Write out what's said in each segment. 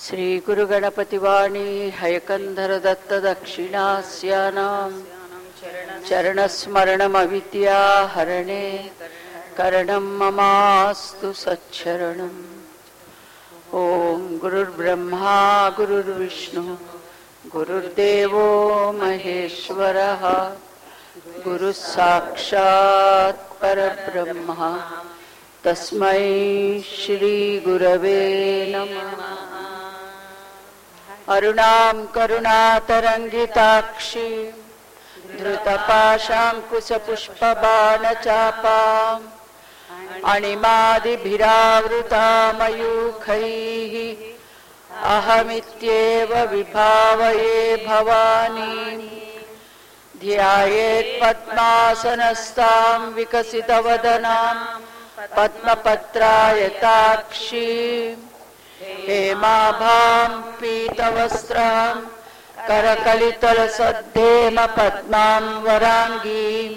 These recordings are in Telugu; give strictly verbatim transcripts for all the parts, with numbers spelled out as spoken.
శ్రీ గురు గణపతి వాణి హయకంధర దత్త దక్షిణాస్యానాం చరణస్మరణమవిద్యా హరణే కరణం మమాస్తు సచ్చరణం. ఓం గురుర్బ్రహ్మా గురుర్విష్ణు గురుర్దేవో మహేశ్వరః గురుః సాక్షాత్ పరబ్రహ్మ తస్మై శ్రీ గురవే నమః. అరుణాం కరుణాతరంగితాక్షి ధృతపాశాంకుశపుష్పబాణచాపాం అణిమాదిభిరావృతామయూఖైః అహమిత్యేవ విభావయే భవానీం. ధ్యాయేత్ పద్మాసనస్తాం వికసితవదనాం పద్మపత్రాయతాక్షీం హేమాభాం పీతవస్త్రాం కరకలితలసద్ధేమ పద్మాం వరాంగీం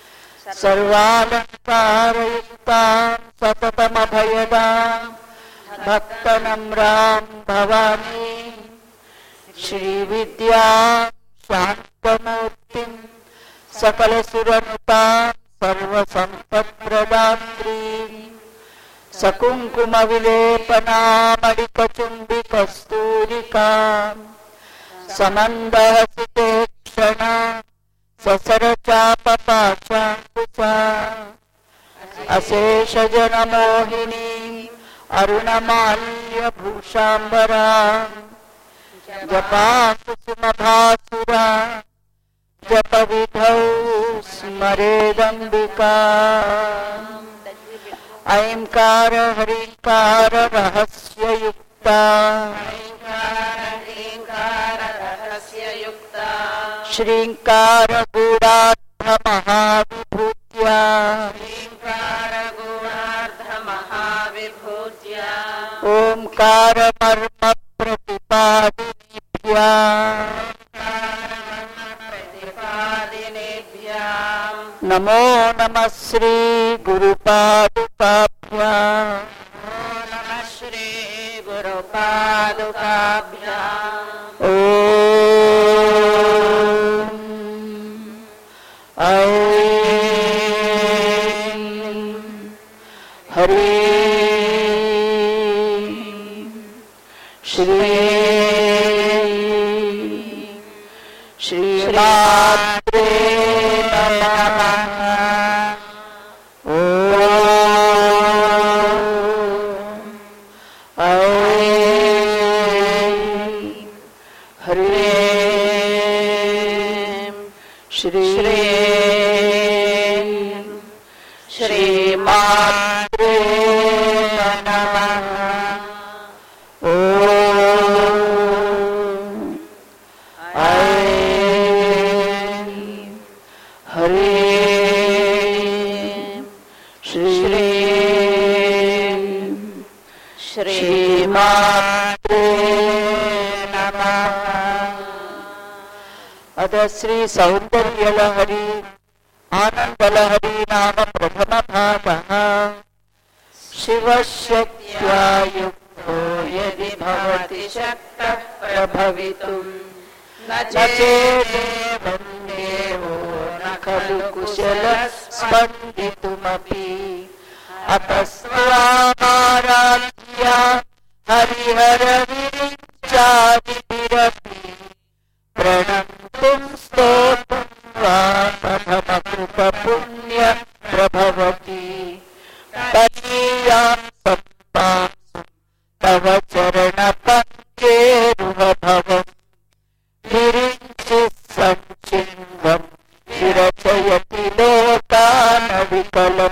సర్వాలంకారయుక్తాం సతతమభయదాం భక్తనమ్రాం భవానీ. శ్రీవిద్యాం శాంతమూర్తిం సకలసురనుతాం సర్వసంపత్ప్రదాత్రీం సకుంకుమ విలేపనామడికచుంబికస్తూరికాం సమందహసితే క్షణ ససరచాపపాశాంకుశా అశేషజనమోహినీం అరుణమాల్యభూషాంబరాం జపాకుసుమభాసురా జపవిధౌ స్మరేదంబికా. ఐంకార హ్రీంకార రహస్యయుక్తా శ్రీంకార గూఢార్థ మహావిభూత్యా ఓంకార మర్మ ప్రతిపాదినిభ్యా నమో నమః శ్రీ గురుపాదుకాభ్యాం. శ్రీ గురుపాదుకాభ్యాం. ఓం ఐం హ్రీం శ్రీ శ్రీమాత్రే నమః. ఓం ఐం హ్రీం శ్రీ శ్రీమాత్రే నమః. ఓం ఐం హ్రీం శ్రీ శ్రీమాత్రే నమః. అద శ్రీ సౌందర్యలహరి ఆనందలహరి నామ ప్రథమ భాగః. శివశక్త్యా యుక్తో యది భవతి శక్తః ప్రభవితుం న చేదేవం దేవో న ఖలు కుశలః స్పందితుమపి. అతస్వామారాధ్యా హరిహర విరిచాదిభిరపి ప్రణంతుం స్తోతుం వా ప్రథమ కృత పుణ్య ప్రభవతి. తనీయాం సంపాసు తవ చరణ పంకేరుహభవం విరించి సంచిన్వం విరచయతి లోకాన వికలం.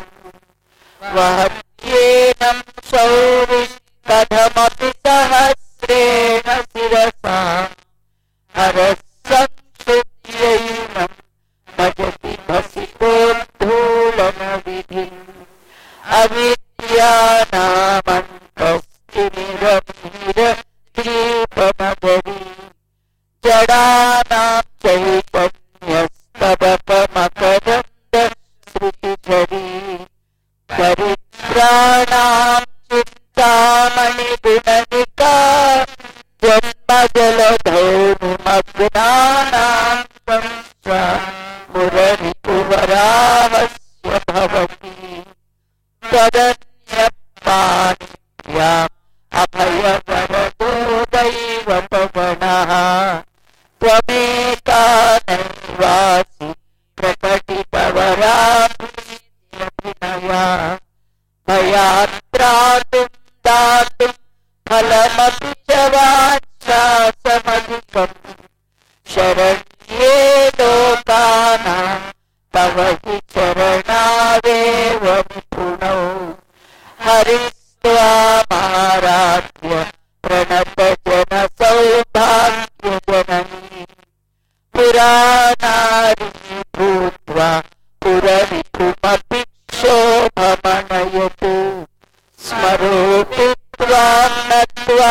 వహత్యేనం శౌరి కథమపి సహస్రేణ శిరసా హరస్సంశుద్ధ్యైనం భజతి భసితోద్ధూలన విధిం. అవిద్యానామంతస్తిమిరమిహిరద్వీపనగరీ జడానాం చైతన్యస్తబకమకరంద శృతిధరీ దరిద్రాణాం చింతామణి గుణనికా त्वदन्यपाणिभ्याम् अभयवरदो दैवपवनः त्वमेका नैवासि प्रकटितवराभिनया भयात्रातुं दातुं फलमपि च वाञ्छासमधिकम् शरण्ये लोकानां तव हि चरणावेव निपुणौ हरिस्त्वामाराध्य प्रणतजनसौभाग्यजननी पुराणारी भूत्वा पुरविपुमपि क्षोभमनयतु स्मरोऽपि त्वां नत्वा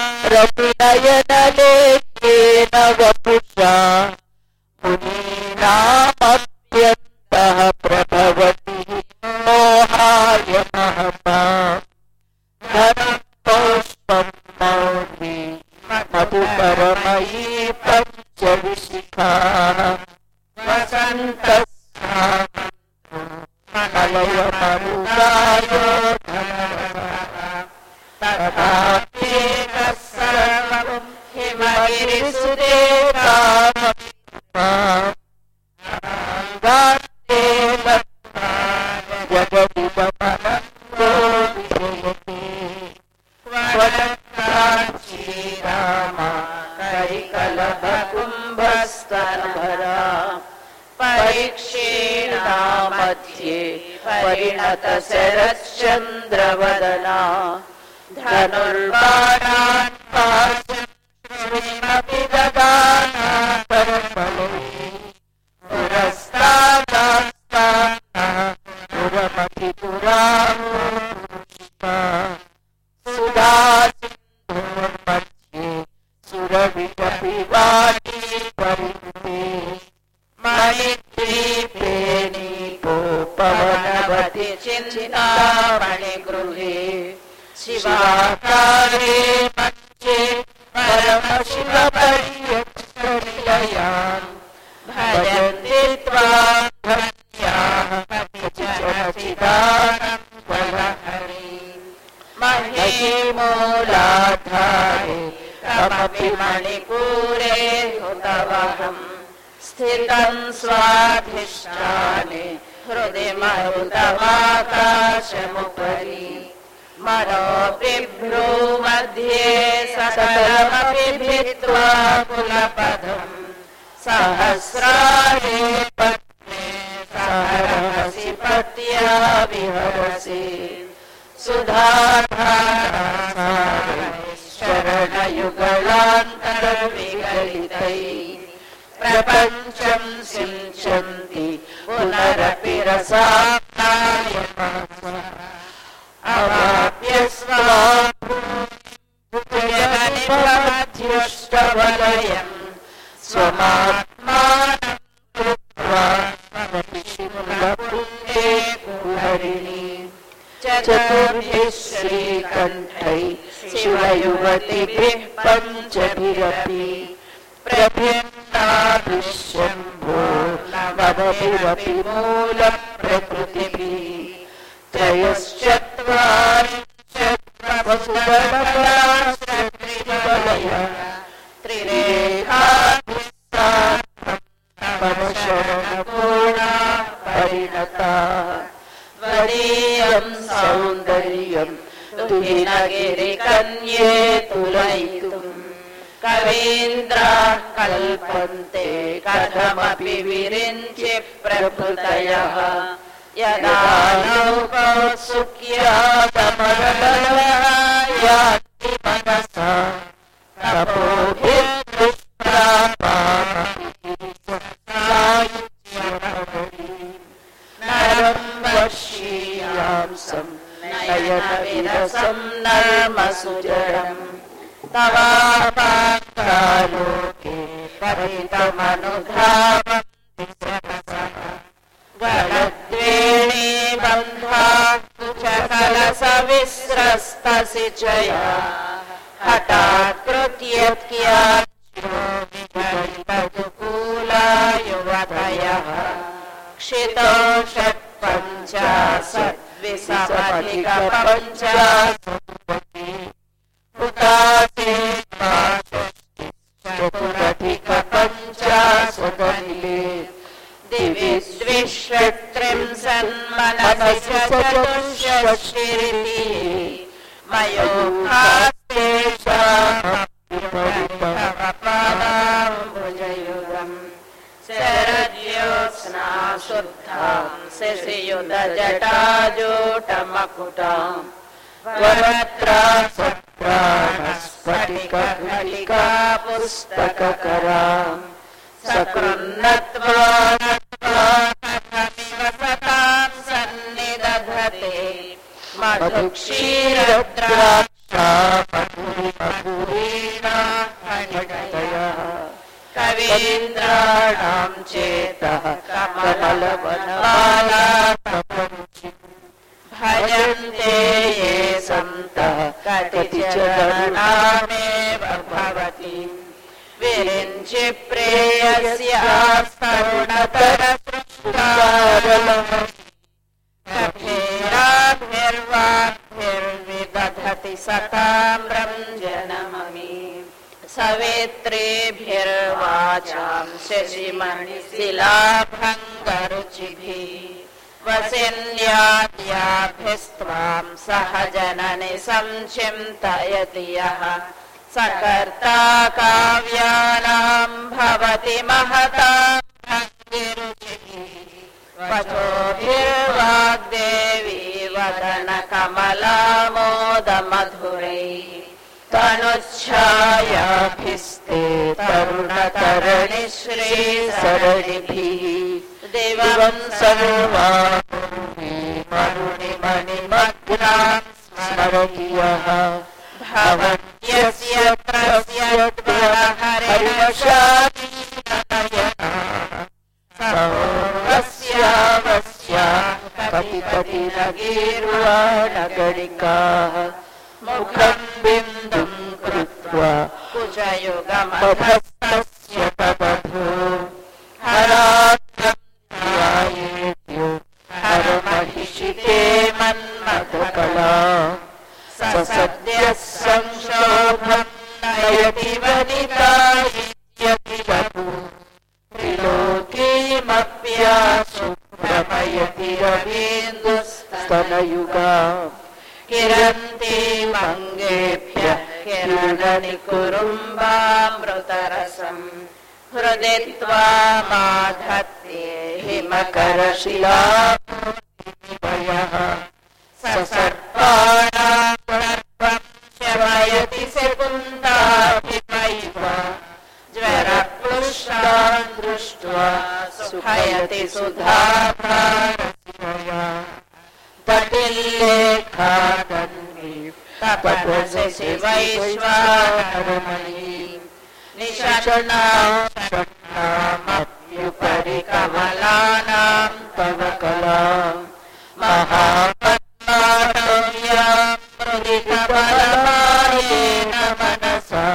रविनयनलेख्येन वपुषा मुनीनामत्यन्तः प्रभवति मोहाय महता धनं पुष्पं मौर्वी मधुपरमयी पञ्चविशिखाः वसन्तस्नामलयमरुदायो तथाप्येकः सर्वं हिमगिरिसुते कामगान्ते लब्ध्वा जगदिदमनन्तो विजयते वदन्ताक्षीरामा करिकलभकुम्भस्तनभरा परीक्षेणा मध्ये परिणतशरच्चन्द्रवदना धनुर्बाणान् पाशं श्रीमपि ददाना परफलैः पुरस्तादास्तान्नः पुरमपि पुराहुरुष्टा सुधासिन्धोर्मध्ये सुरविरपि वाणी परिते मणिद्वीपे नीपोपवनवति चिन्तामणिगृहे शिवाकारे मञ्चे परमशिवपर्यक्षनिलयान् भजन्ति त्वां धन्याः चिदानन्दलहरी महीमूलाधारे कमपि मणिपूरे हुतवहम् स्थितं स्वाधिष्ठाने हृदि मरुतमाकाशमुपरि मनोबिभ्रू मध्ये सकलमपि भित्त्वा कुलपदम् सहस्राणि पत्नी सहरसि पत्या विहरसि सुधाधारासारे शरणयुगलान्तर्विगलितैः प्रपञ्चं सिञ्चन्ति पुनरपि रसाप्तायमानः अवाप्य स्वाभूजनिपमध्युष्टवलयम् स्वमात्मानं कृत्वा शिवपुण्ये कुहरिणी चतुर्भिः श्रीकण्ठैः शिवयुवतिभिः पञ्चभिरपि प्रभिन्नाभिशम्भो नवभिरपि मूलप्रकृतिभिः त्रयश्चत्वारिंशत्वसुवर्णपराश्रत्रिवलय त्रिरेखाभिस्साधं नवशरणपूर्णा परिणता त्वदीयं सौन्दर्यं तुहिनगिरिकन्ये तुलयितुम् कवीन्द्राः कल्पन्ते कथमपि विरिञ्चि प्रभृतयः यदा लोकोत्सुक्यादमरलयान्ति मनसा तपोभिर्दुष्प्रापायुज्यमवरीं नरं वशीयांसं नयनविरसं नर्मसुजरम् तवापाङ्गालोके परितमनुधावन्ति सहसः गलद्वेणी बन्धास्तु च कलसविस्रस्तसि च या हठात् कृत्यत्याज्यो विपरितदुकूला युवतयः क्षितौ षट्पञ्चाशद् సమధిక పంచాశోపతి హుతాసే చతురధిక పంచాశోపనిలే దివి ద్విషట్త్రింశన్మనసి చతుష్షష్టిరితి మయోపాదేశామభుజయుగం శరద్యోత్స్నా శుద్ధాం శశియుధ జటాజూటమకుటాం వరత్రాసత్రాస్ఫటికఘటికా పుస్తకకరాం సకృన్నత్వా సతాం సన్నిదధతే మధుక్షీరద్రాక్షా మధురిమధురీణా ఫణికయః కవీంద్రాణాం చేతః కమలవనమాలాపంచి భజంతే ఏ సంతః కటిచరణామేవ భవతి విరించి ప్రేయస్యాస్తరుణతర సృష్టారలః కభేరాభిర్వాభిర్విదధతి సతామ్రం జనమమి సవేత్రేభిర్వాచాం శశిమణిశిలాభంగరుచిభిః వసిన్యాద్యాభిస్త్వాం సహజనని సంచింతయతి యః సకర్తా కావ్యానాం భవతి మహతాం భంగిరుచిభిః వచోభిర్వాగ్దేవీ వదన కమలామోదమధురైః తనుచ్ఛాయాభిస్తే తరుణతరణి శ్రీసరణిభిః దివం సర్వామరుణిమణిమగ్నాం స్మరతి యః భవత్యస్య ప్రస్యద్వరహరివశాపతిపతినగీర్వాణగణికాః ముఖం బిందుం కృత్వా కుచయుగమభస్తస్య బభూ హరాత్రం ధ్యాయేత్యో హరమహిషితే మన్మథకలాం ససద్యః సంక్షోభం నయతి వనితాయిత్యతి బభూ త్రిలోకీమప్యాసు భ్రమయతి రవీందుస్తనయుగాం కిరంతి మంగేభ్యః కిరణనికురుంబామృతరసం హృది త్వామాధత్తే హిమకరశిలామూర్తినివయః ససర్పాణాం దర్పం శమయతి శకుంతాభిమైవ జ్వరక్లుష్టాన్ దృష్ట్వా సుఖయతి సుధాభారసిమయా తటిల్లేఖాదన్వి తపసి వైశ్వానరమణి నిషణ్ణాం షణ్ణామప్యుపరి కమలానాం తవ కలాం మహాపద్మాటవ్యాం మృదితబలమాయేన మనసా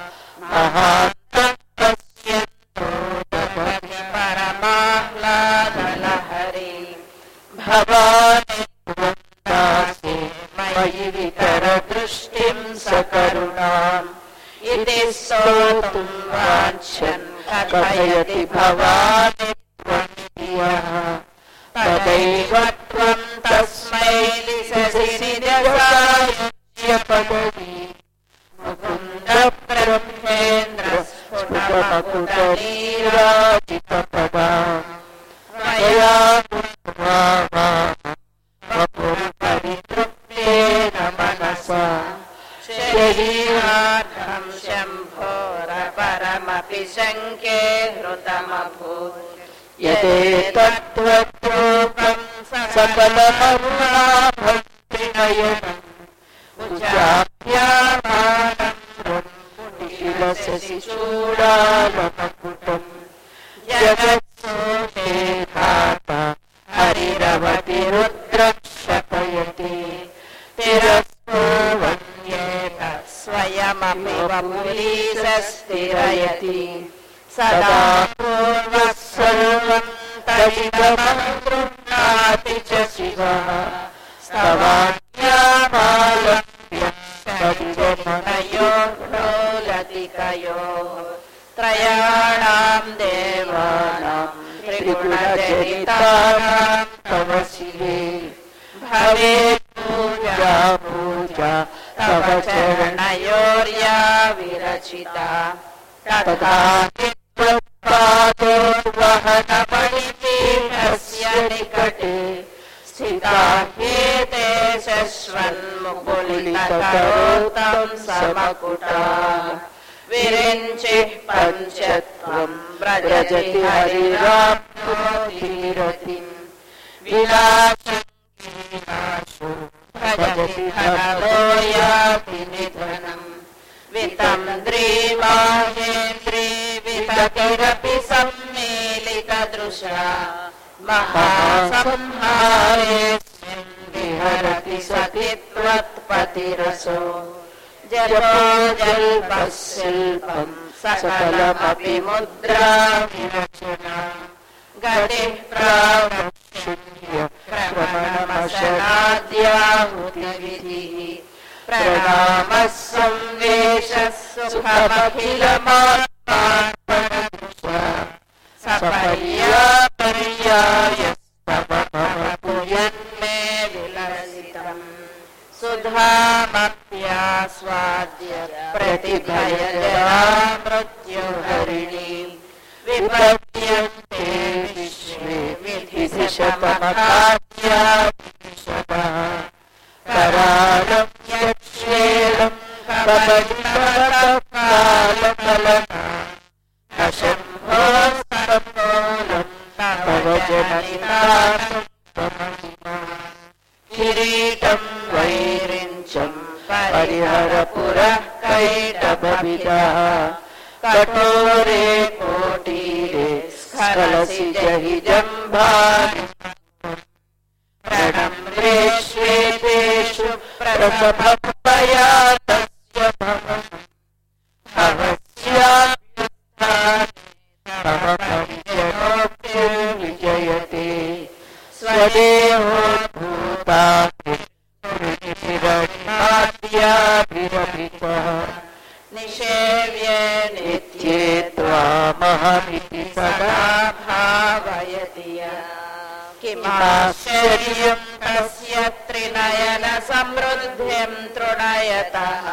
మహాత్మపశ్యంతో జపతి పరమాహ్లాదలహరి భవాని త్వందాసి మయి వితర దృష్టిం సకరుణాం ఇతి స్తోతుం వాంఛన్ కథయతి భవాని త్వమితి యః తదైవ త్వం తస్మై నిజసాయుజ్య పదవీ ముకుంద బ్రహ్మేంద్ర స్ఫుటమకుటనీరాజిత పదాం మయా వపుర్పరితృప్తేన మనసా శరీరార్థం శంభోర పరమపి శంకే హృతమభూత్ యదేతత్వద్రూపం సకలమరుణాభక్తినయనం ఉజాభ్యామానం శిశూడాలమకుటం జగత్సోషేధాత హరిరవతి రుద్రక్షపయతి తిరస్పూర్వన్యేత స్వయమపి వపులీసస్థిరయతి సదా పూర్వః సర్వం తదిదమం గృహ్ణాతి చ శివః स्तवाज्ञामालम्ब्य कविरमणयोः लोलतिकयोः त्रयाणां देवानां त्रिगुणजनितानां तव शिवे भवेत् पूजा पूजा तव चरणयोर्या विरचिता तथा वहनमणिपीठस्य निकटे स्थिता ह्येते शश्वन्मुकुलितकरोतं समकुटाः विरिञ्चिः पञ्चत्वं व्रजति हरिराप्नोतिरतिं विलासो भजति धनो याति निधनम् वितं द्रीमाहेन्द्री विततिरपि सम्मीलितदृशा महासंहारेऽस्मिन् विहरति सति त्वत्पतिरसो जपो जल्पः शिल्पं सकलमपि मुद्राभिरचना गतिः प्रावक्षुण्य क्रमणमशनाद्याहुतिविधिः प्रणामः संवेशः सुखमखिलमात्मार्पणदृशा सपर्यापर्यायस्तव भवतु यन्मे विलसितम् सुधामप्यास्वाद्य प्रतिभयजया मृत्युहरिणी विपद्यन्ते विश्वे विधिशतमखाद्या करालं यक्षेणं कपटितकालकलना न शम्भो सम्मूलं तव जननिनाथं तमहिमा किरीटं वैरिञ्चं परिहरपुरः कैटभविदः कठोरे कोटीरे स्खलसि जहि जम्भानि प्रणम्रे श्वेतेषु प्रसभया तस्य भवस्याभ्युत्थाने तव परिजनोक्तिर्विजयते स्वदेहोद्भूताभिरभितः निषेव्ये नित्ये त्वामहमिति सदा भावयति किमाश्चर्यं तस्य त्रिनयन समृद्धिं तृणयतः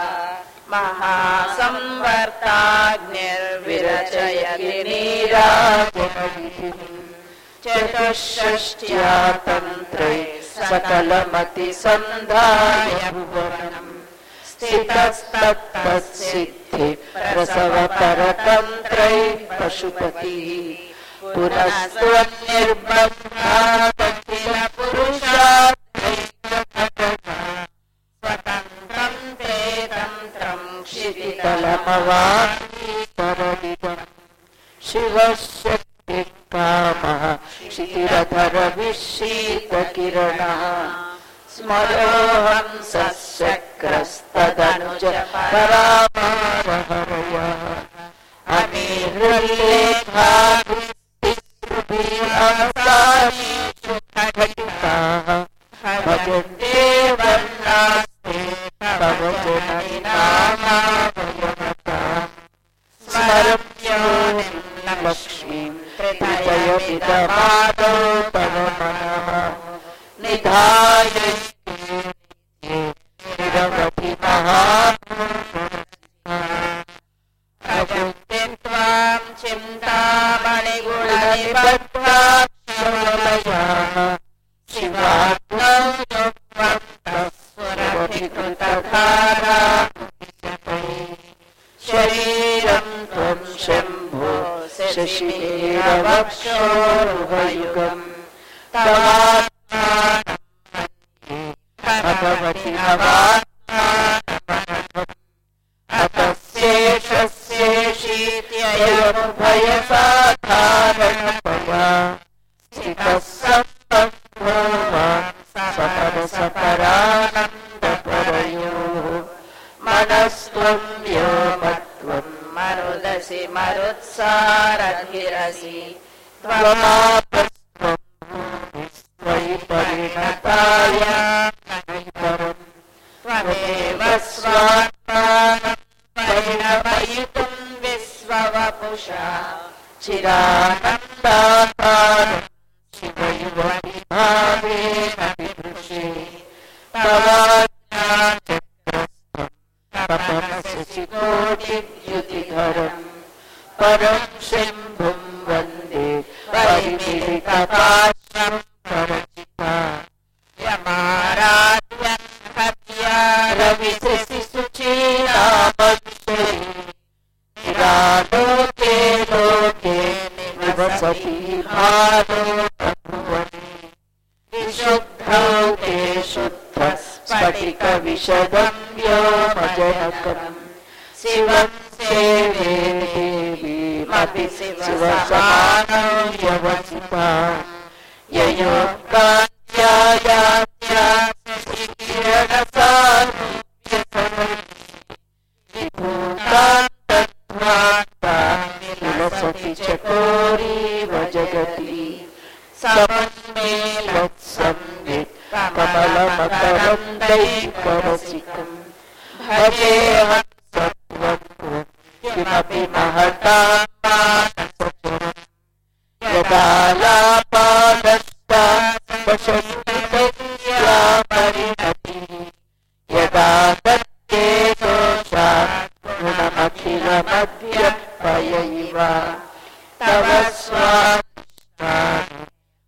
महासंवर्ताग्निर्विरचयति नीराजनविधिं चतुष्षष्ट्या तन्त्रै सकलमतिसन्धाय भुवनं स्थितस्तत्तत्सिद्धि प्रसवपरतन्त्रै पशुपतिः पुनस्त्वन्निर्बन्धादखिल पुरुषाद्वैतघटना स्वतन्त्रं ते तन्त्रं क्षितितलमवाङ्गीकरविदम् शिवः शक्तिः कामः क्षितिरधरविशीतकिरणः स्मरोऽहं सशक्रस्तदनुज परामारहरयः अमीरुल्लेखाभिस्तिस्रुभिरवसानीषु घटिताः भजन्ते वर्णास्ते तव जननिनामावयवताः स्मरम्योनिं लक्ष्मीं त्रिभयविदमादौ तव मनः निधाय भजन्ते त्वां चिन्तामणिगुणनिबद्धाक्षरलयाः शिवात्मौ शरीरं त्वं शम्भो शशिनीरवक्षोरुहयुगम् भगवति नवात्मानमनघम् अतस्येषस्येषीत्ययमुभयसाधारणतया स्थितः सम्बन्धो वा सकलसकरानन्दपरयोः मनस्त्वं व्योमत्वं मरुदसि मरुत्सारधिरसि त्वमापस्त्वं भूमिस्त्वयि परिणताया त्वमेव स्वात्मानं परिणमयितुं विश्ववपुषा चिरानन्दाकारं शिवयुवविभावेन विदृशे तवाज्ञाचक्रस्थं तपमसि परं शम्भुं वन्दे परिमिलितपाशं परचिता यमाराध्यं हत्या रविशशिशुचीनामक्षरी चिरालोके लोके निवसति भारो भुवने विशुद्धौके शुद्ध स्फटिकविशदं व्योमजनकम् शिवं सेवे देवीमपि शिवसमानं व्यवसिता ययोगान्त्यायात्या विभूतान्तध्वान्ता विलसति चकोरीव जगति समन्मेलत्संवित् कमलमकरन्दैकरसिकम् भजेऽहं सत्त्वं किमपि महतां मानसचरम् यदालापादस्ता वशस्तितया परिणतिः यदा दत्ते दोषात् गुणमखिलमद्यपयैव तव स्वामिष्ठानि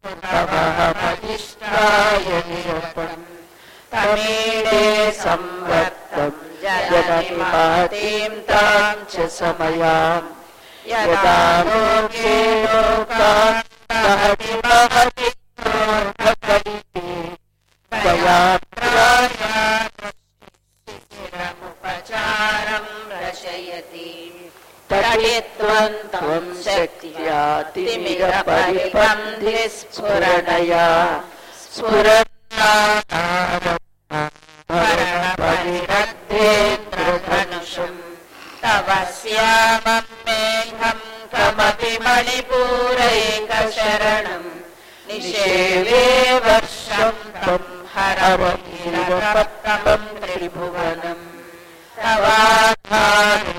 तवहमधिष्ठाय निरतम् तमीडे संवत्तं जननि महतीं तां च समयाम् यदा लोके लोकान् महति महति भगवति दयात्रामुपचारं रचयति तटित्वं त्वं शक्त्या तिमिरपरिपन्थि स्फुरणया स्फुरन्नारणपरिरद्धेन्द्रधनुषम् तव श्यामं मेघं कमपि मणिपूरैकशरणं निषेवे वर्षं तं हरवनिरपत्तं त्रिभुवनम् तवाधारे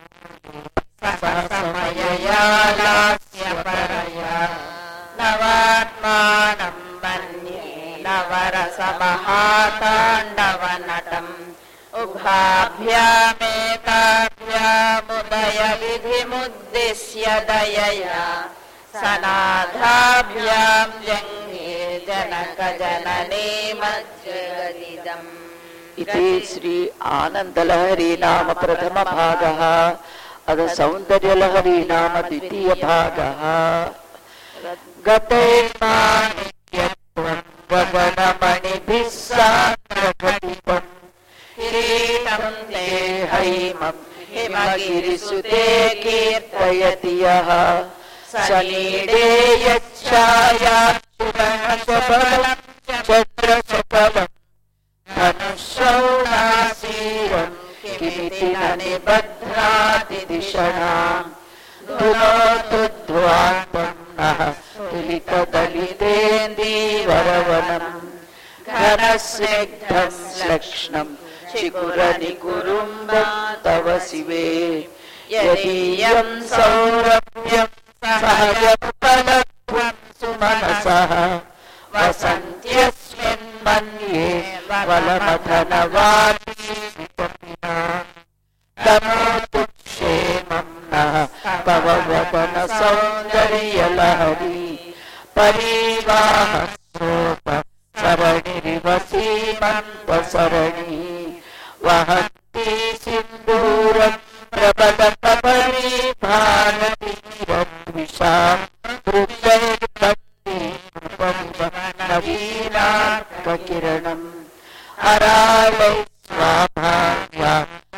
समयया लास्य परया नवात्मानं मन्ये नवरसमहाताण्डवनटम् उभाभ्यामेताभ्यामुदय विधिमुद्दिश्य दयया सनाथाभ्यां जङ्घे जनक जननी मज्जगदिदम् इति श्री आनन्दलहरी नाम प्रथम भागः अथ सौन्दर्यलहरी नाम द्वितीय भागः गतैर्मानित्यत्वं गगनमणिभिः सान्द्रघटितम् किरीटं ते हैमं हिमगिरिसुते कीर्तयति यः सनीडे यच्छायाच्युतशबलं चन्द्रशकलं धनुषौणासीरं किमिति न निबध्नाति दिशणाम् धुनोतुध्वान्तं नः तुलितदलितेन्दीवरवनम् घनस्निग्धं श्लक्ष्णं शिखुरनिकुरुम्बं तव शिवे यदीयं सौरभ्यं सहजफलत्वं सुमनसः वसन्त्यस्मिन् मन्ये वलमथनवापीवितपिना तनोतु क्षेमं नः तव वदन सौन्दर्यलहरी परिवाहस्रोत सरणिरिव सीमन्तसरणी वहन्ती सिन्दूरं प्रबलकपरीभानतीरद्विषां वृद्धैर्बन्धीरूपमिव नवीनार्ककिरणम् अरालैः स्वाभाव्या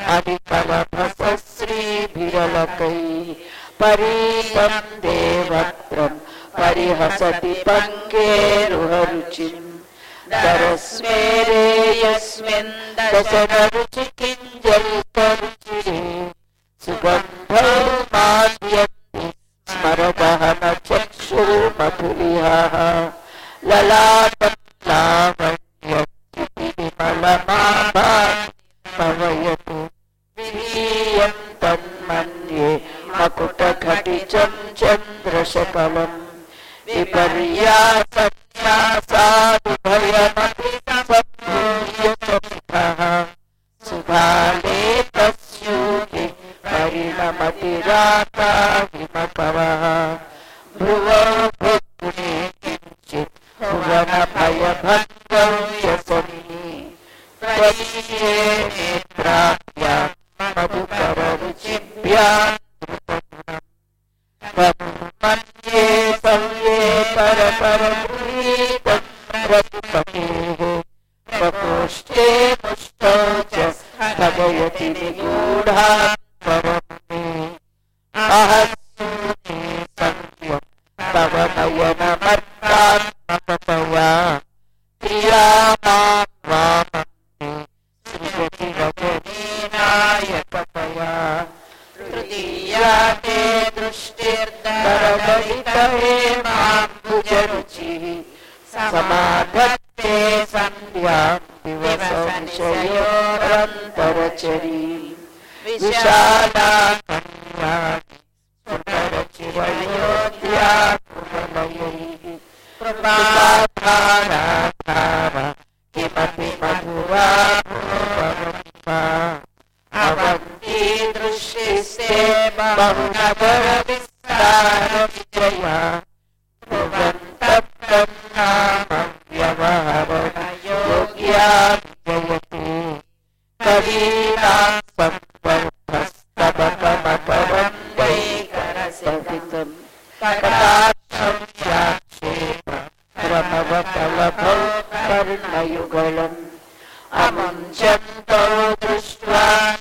अनिकलभसश्रीभिरलकैः परीतं देवत्रं परिहसति पङ्केरुहरुचिम् दरस्मेरे यस्मिन् दशनरुचिकिञ्जल्परुचिरे सुगन्धौ माद्यन्ति स्मरदहनचक्षुर्मधुलिहः ललाटं लावण्यं विमलमाभाति ఫలం విపర్యాసన్యాసాదుభయమపి సంభూయ చతుః శుభాలే తస్యూతి పరిణమతిరాతా విమపవః భ్రువో భృగుణే కించిత్ భువన భయభంగం వ్యసని త్వదీయే నేత్రాభ్యాం మధుకరరుచిభ్యాం మన్యే సంయే పరపరగృహీతం రఘుపతేః ప్రకోష్ఠే ముష్టౌ చ స్థగయతి నిగూఢాన్ పరమే అహస్యూనే సంధ్యం తవ నయనమర్కాత్మకతయా క్రియామాం వామన్యే సృజతి రజనీనాయకతయా తృతీయా తే దృష్టిర్దరదలితహే మాంబుజరుచిః సమాధత్తే సంధ్యాం దివసంశయోరంతరచరీం విశాలాకన్యాని సుందరచిరయోధ్యా కుమలయైః కృపాధారాధార కిమపి మధురా భూపవా అవంతి దృశ్యస్తే బహునగర విస్తార విజయా వ్యవహరయోగ్యా జయతు కవీనాం సంవర్ధస్తబకమకరందైకరసితం కటాక్షం యాక్షేమ ప్రణవకలభౌ కర్ణయుగళం అముంచంతో దృష్ట్వా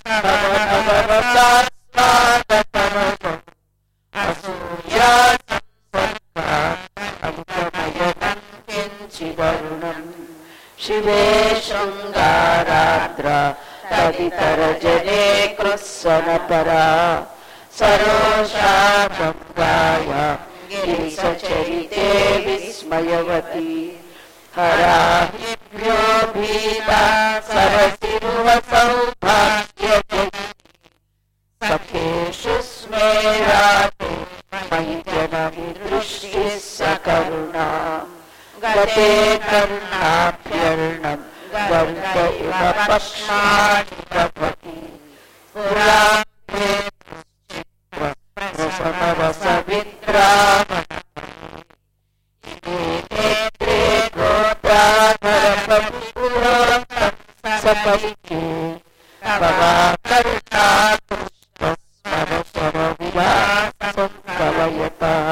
భవనవరసాస్వాగతమగం అసూయా సంసర్గా అముకమయనం కించిదరుణం శివే శృంగారాద్ర తదితరజనే కృత్సనపరా సరోషా గంగాయా గిరిసచరితే విస్మయవతి హరాహిభ్యో భీతా సరసిరువ సౌభాగ్యజనీ సఖేషు స్మేరాతే మయి జనని దృష్టిః సకరుణా గతే కర్ణాభ్యర్ణం గర్గ ఇవ పక్ష్మాని ప్రభతి పురాణే రసనరసవిద్రామణ నేత్రే గోత్రాధరపూరం సపవికే భవాకర్ణాతుష్టస్మరసరవిలాసం కలయతః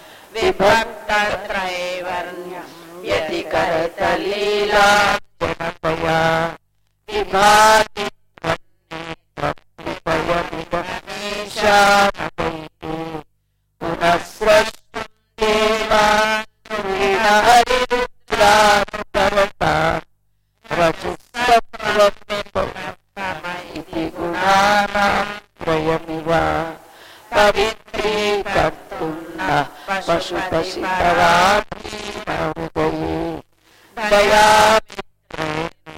విభక్తత్రైవర్ణ్యం యతి కరతలీలాం జనపయా విభాతి త్వన్నేత్రముపయముపమీశానవైతు పునఃస్రష్టుం దేవాన్ హరిరుద్రానుపరతాన్ రజస్సత్వమితి గుణానాం త్రయమివ పవిత్రీకర్తుం నః పశుపశితరాధీనహృదయే దయామిత్రే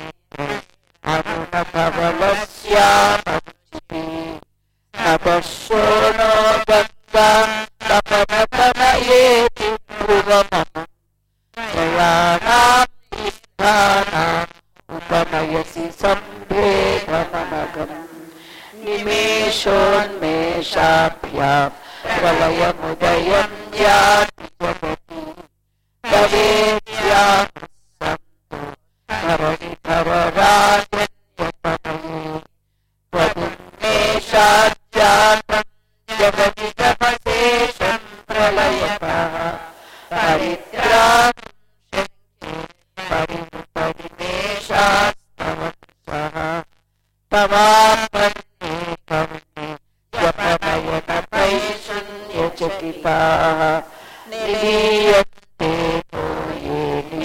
అరుణధవలస్యామరుచితే నభశ్యోనో గంగా తపనతనయేతి భువనః దయానాం తీర్థానాం ఉపనయసి సంభేదమనఘం నిమేషోన్మేషాభ్యాం ప్రళయముదయం యాతి జగతి తవేద్యాం సంతో ధరణిధరరాజన్యతనయే త్వదున్మేషాజ్జాతం జగతి తమశేషం ప్రళయతః పరిత్రాణం శక్తి పరిపరిమేషాస్తవః తవాపన్నే కర్ణే జపనయనపై శూన్యచకితాః నిలీయంతే భూయే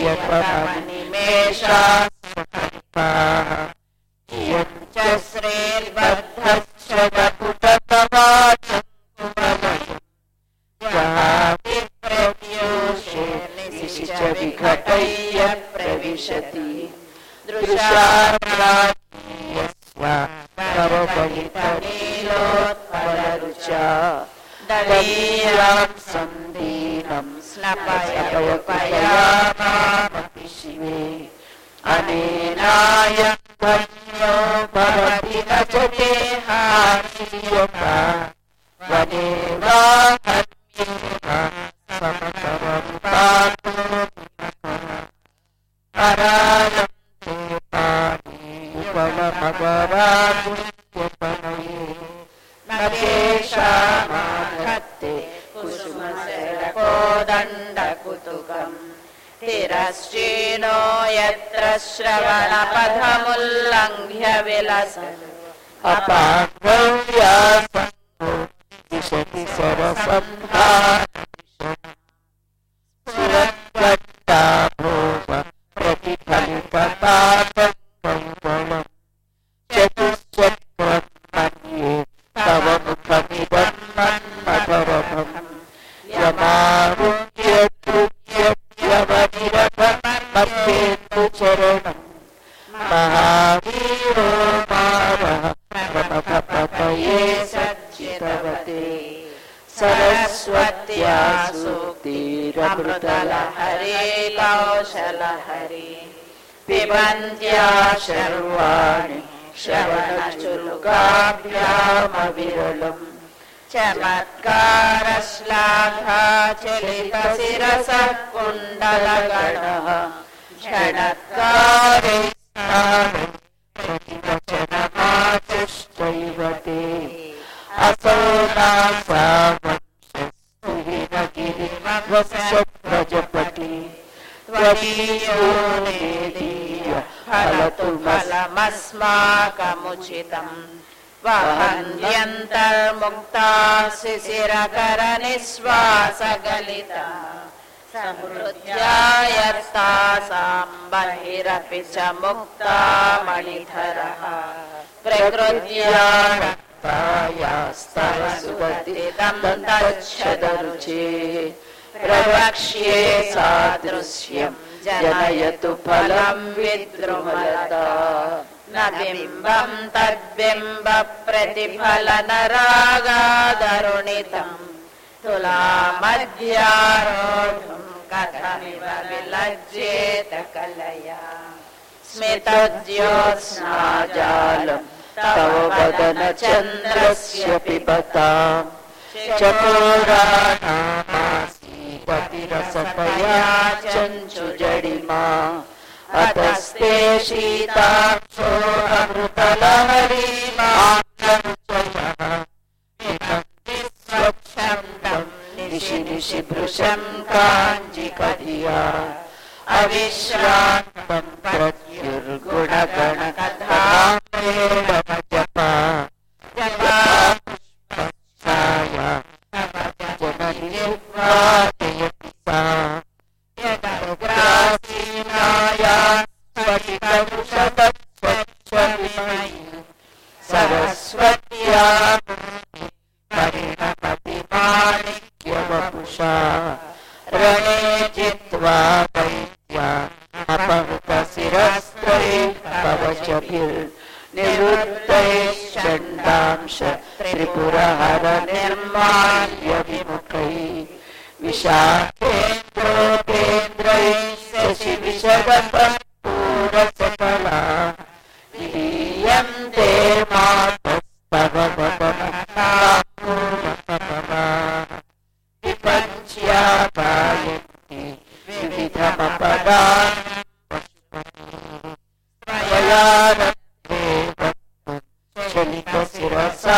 నియతమనిమేషాస్వకల్పాః ఇయం చ శ్రేర్బద్ధశ్చదపుటతవాచం కుమలయం జహాతి ప్రత్యూషే నిశి చ విఘటయ్య ప్రవిశతి దృశాప్రాజ్ఞస్య కరబలితనీలోత్పలరుచా దలీయాం సంధి स्नपयपयामामपि शिवे अनेनायं धन्यो भवति न च देहार्थियोगा वने वा हन्येव समकरं पातो अरायं ते पाणि उपमभवरापुष्यपनये न केषामाधत्ते कुसुमशरकोदण्डकुतुकम् तिरश्चीनो यत्र श्रवणपथमुल्लङ्घ्य विलसन् अपाङ्गव्यासङ्गो दिशति सरसंहारं भोग प्रतिफलितपापङ्कौबलम् चतुष्चक्रं मन्ये तव मुखमिदं मन्मथरथम् यमारुह्य यवनिरभमर्पेतु चरणम् महावीरो मावः प्रमथपतये सच्चितवते सरस्वत्या सूक्तिरमृतलहरे कौशलहरे पिबन्त्या शर्वाणि श्रवणचुल्काभ्यामविरलम् चमत्कारश्लाघाचलितशिरसः कुण्डलगणः क्षणत्कारे प्रतिवचनमाचुश्चैव ते असौ नासावंशस्तुहिनगिरिवत्सप्रजपति त्वदीयो नेदीय फलतु फलमस्माकमुचितम् वहन्यन्तर्मुक्ता शिशिरकरनिःश्वासगलिता समृद्ध्यायस्तासां बहिरपि च मुक्ता मणिधरः प्रकृत्या रक्तायास्तवसुवतितं तच्छदरुचे प्रवक्ष्ये सादृश्यं जनयतु फलं विद्रुमलता न बिम्बं तद्बिम्ब प्रतिफलनरागादरुणितं तुलामध्यारोढुं कथमिव विलज्जेत कलया स्मितज्योत्स्नाजालं तव वदनचन्द्रस्य पिबतां चकोरानामासीपतिरसपया चञ्चुजडिमा अतस्ते शीताक्षो अमृतलहरीमाचयः स्वच्छन्दं निशि निशि भृशं काञ्जिकधिया अविश्रान्तं प्रत्युर्गुणगणकथामेणमजपा जपापुष्पस्साया जननियुक्तादयति सा यदग्रासीनाया स्फटिकवृषभस्वच्छविमयी सरस्वत्या परिणमति माणिक्यवपुषा रणे जित्वा वैद्या अपहृतशिरस्त्रैः कवचभिर्निरुद्धैः चण्डांश त्रिपुरहर निर्माल्य विमुखैः विशाखेन्द्रोपेन्द्रैः शशि विशदपूरसफला ीयन्ते मातस्तव वदनपूर्णतपला विपञ्च्यापायन्ति विविधमपदान् त्वयारत्ने वक्तुं चलितशिरसा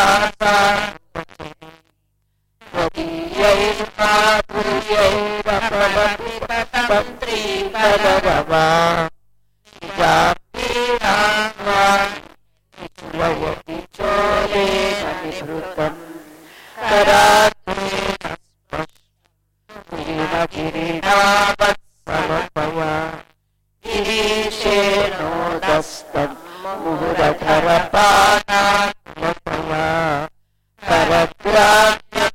त्वदीयैर्माधुर्यैरपलपिततन्त्रीकरवा वयति चोलेन निभृतम् कराग्रेण स्पष्टगिरिनावत्सवपया गिरीशेनोदस्तम् मुहुरधरपानात्मपया करग्राह्यं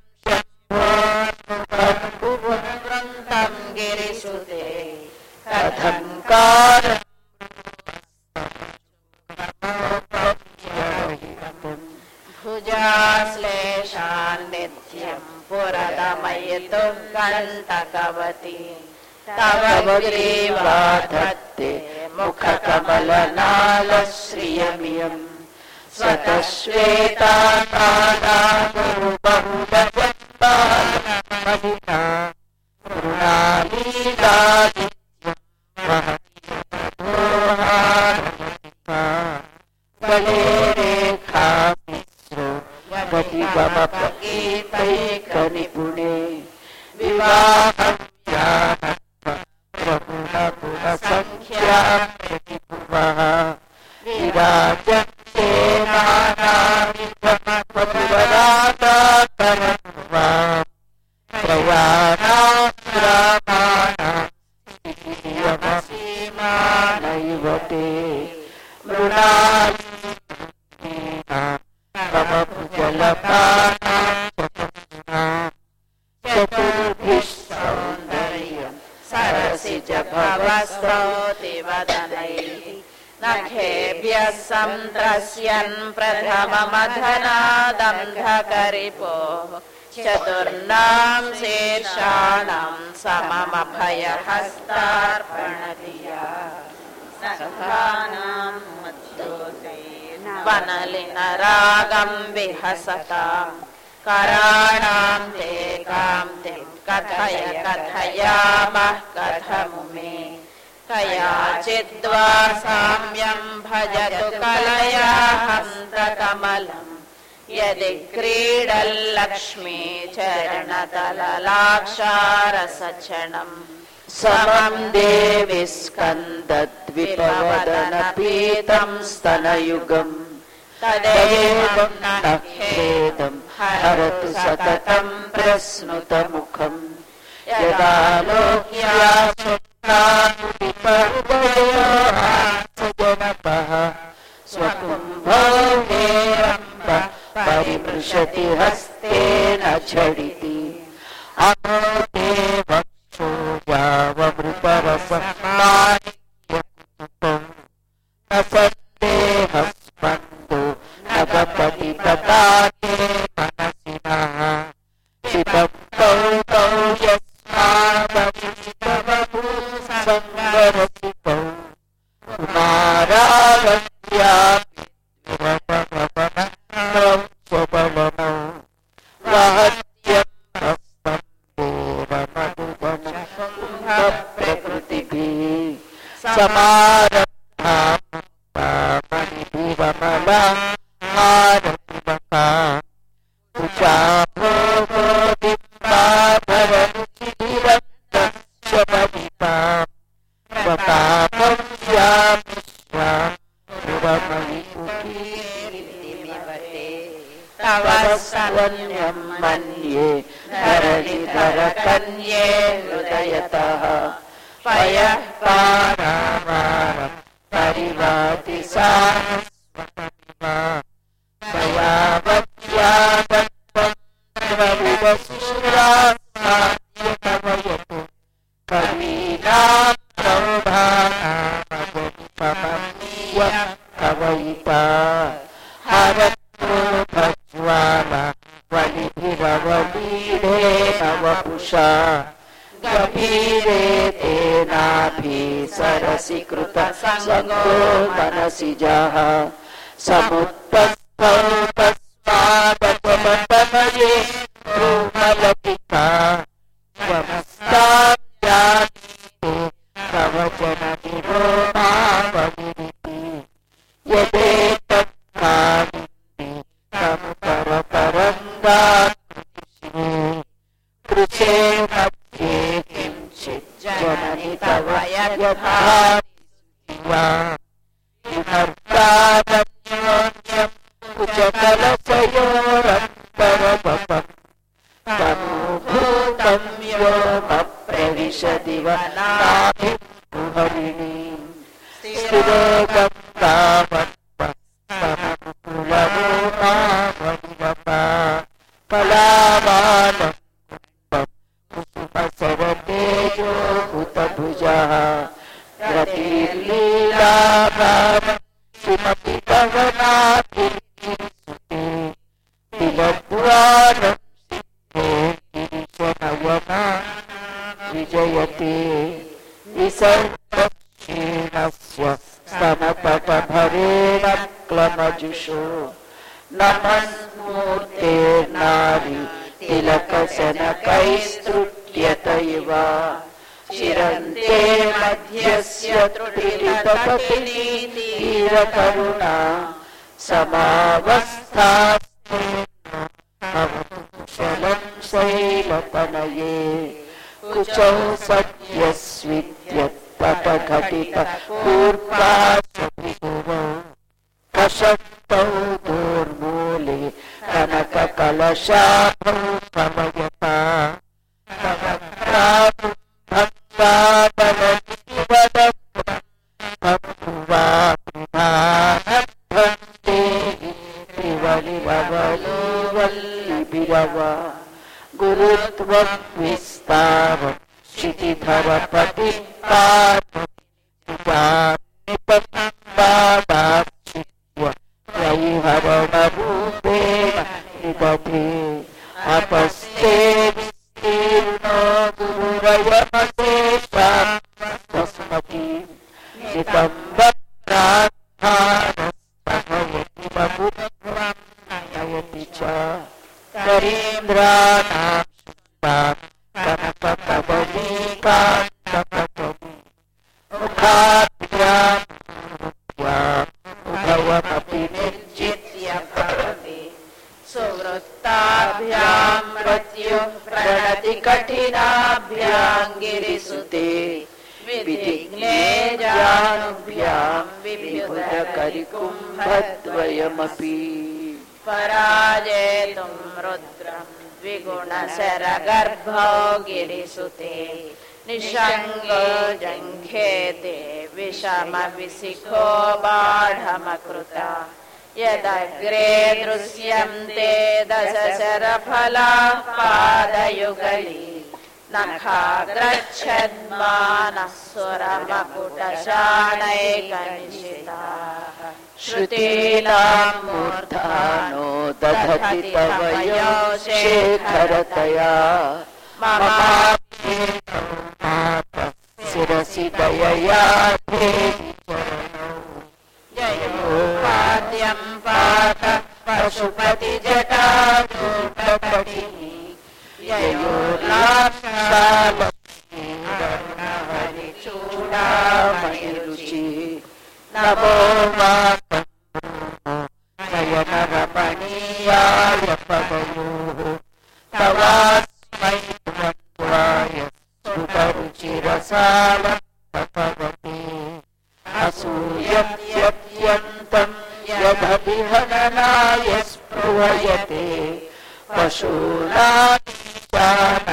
शम्भोर्मुखं गिरिसुते कथं कारम् भुजाश्लेषान् नित्यं प्रदमयतु कण्टकवती तव ग्रीवा धत्ते मुखकमलनालश्रियमियम् स्वतश्वेताकालागुरुबहुलजत्पालमहिना मृणालीलादित्यमहतीमधोहारमहिमा बले रेखामिश्रो गतिगमपगीतैकनिपुणे विवाहं यानत्व बहुलगुणसङ्ख्यां प्रतिभुवः विराजन्ते नानाविधमपरिवराताकरन्वाम् प्रयाणाग्रामाणां स्थितियमसीमानैव ते मृणालीनां तव भुजलपानां चतुर्भिः सौन्दर्यं सरसिज भवस्तौति वदनैः नखेभ्यः सन्त्रस्यन् प्रथममधनादन्धकरिपोः चतुर्णां शीर्षाणां सममभयहस्तार्पणधिया सखानां मद्धोते वनलिनरागं विहसताम् कराणां ते कान्तिं कथय कथयामः कथमुमे कयाचिद्वा साम्यं भजतु कलया हन्तकमलं यदि क्रीडल्लक्ष्मी चरणतललाक्षारसचणम् समं देवि स्कन्दद्विपवदनपीतं स्तनयुगम् तदेवं नः खेदं हरतु सततं प्रस्नुतमुखं यदा लोक्यासुप्तानुविपर्वयोहासजनपः स्वकुम्भो हेरम्ब परिमृशति हस्तेन झटिति अमोते वक्षो यावमृपरसमानियकुतुकं न सन्देहस्पन्दो नगपति तताते मनसिनः पिबन्तौ तौ यस्मादवितवभूसङ्गरसितौ कुमारावत्यापिवपवनौ स्वपवनौ वहत्यं हस्तम्बोरमनुपमं प्रकृतिभिः समारब्धा मणिभिवमला हारतिमका कुचा भोगो बिम्बाभरमुचिभिरन्तस्य बलितां स्वतापं स्यामिश्वा ध्रुवमणिपुकीर्तिमिवते तव स्वन्यं मन्ये धरणिधरकन्ये हृदयतः पयः पारावारं परिवाति सारस्वतमिवा दयावत्यावत्त्वं प्रविवशुरासाद्यतवयतु कवीनां प्रौढानामगतिपमन्यः कवयिता हरत्रो भज्वाला वलिभिरवलीढेन वपुषा गभीरे तेनाभि सरसि कृत संगो मनसि जः समुत्पस्थौ तस्मादपमतमये भ्रूमलतिका त्वमस्तां जानीते तव जननिरो मावनिरिति यदेतत् कामिन्ति तं परपरं दातुं कृचे मध्ये किञ्चित् जननि तव यथा विभर्तारन्योन्यं कुचकलशयोरन्तरवपं तनुभूतं व्योमप्रविशदिव नाभिर्मुहरिणीं स्थिरेकं तावत्त्वमनुकूलरूपावनिवपा कलावानं कुसुमसरतेजो हुतभुजः रतिर्लीलाभावं किमपि तव नाभिर्गिरिसुते तिलद्वारं सिद्धे क्लमजुषो नमस्मूर्ते नारी तिलकशनकैस्तृट्यत इव चिरन्ते मध्यस्य त्रुटितपतिनीतीरकरुणा समावस्थास्तेन शैलतनये कुचौ सद्यस्विद्यत्पटघटित पूर्वाशभिगुरौ कशक्तौ दूर्मूले कनककलशाभौ कवयता गुरुत्वं विस्तारं क्षितिधरपति रूपेण निदधे अपस्ते विस्तीर्णो गुरुरयमशेषास्मति नितम्बप्रार्थानस्तभवति बभुत्वं नयति च करीन्द्राणां शुभां कनककवलीकान्तपटमी मुखाभ्यां उभवमपि निर्जित्य भवति सुवृत्ताभ्यां मृत्युः प्रणति कठिनाभ्यां गिरिसुते विधिज्ञे जानुभ्यां विविधकरिकुम्भद्वयमपि पराजेतुं रुद्रं द्विगुणशरगर्भो गिरिसुते निषङ्गो जङ्घेते विषमविशिखो बाढमकृता यदग्रे दृश्यन्ते दशशरफलाः पादयुगली नखाग्रच्छद्मानः सुरमकुटशाणैकनिशिताः श्रुतीनां मूर्धानो दधति तव यो शेखरतया शिरसि दयया देहि चरणौ जयोपाद्यं पात पशुपतिजटाधूतपटिनी ययो लाक्षालक्ष्मीचूडामणिरुचि नमो नयनरमणीयाय पवयोः तवास्मै त्वत्वाय सुतरुचिरसावत्पवते असूयत्यत्यन्तं यदभिहननाय स्पृहयते पशूनां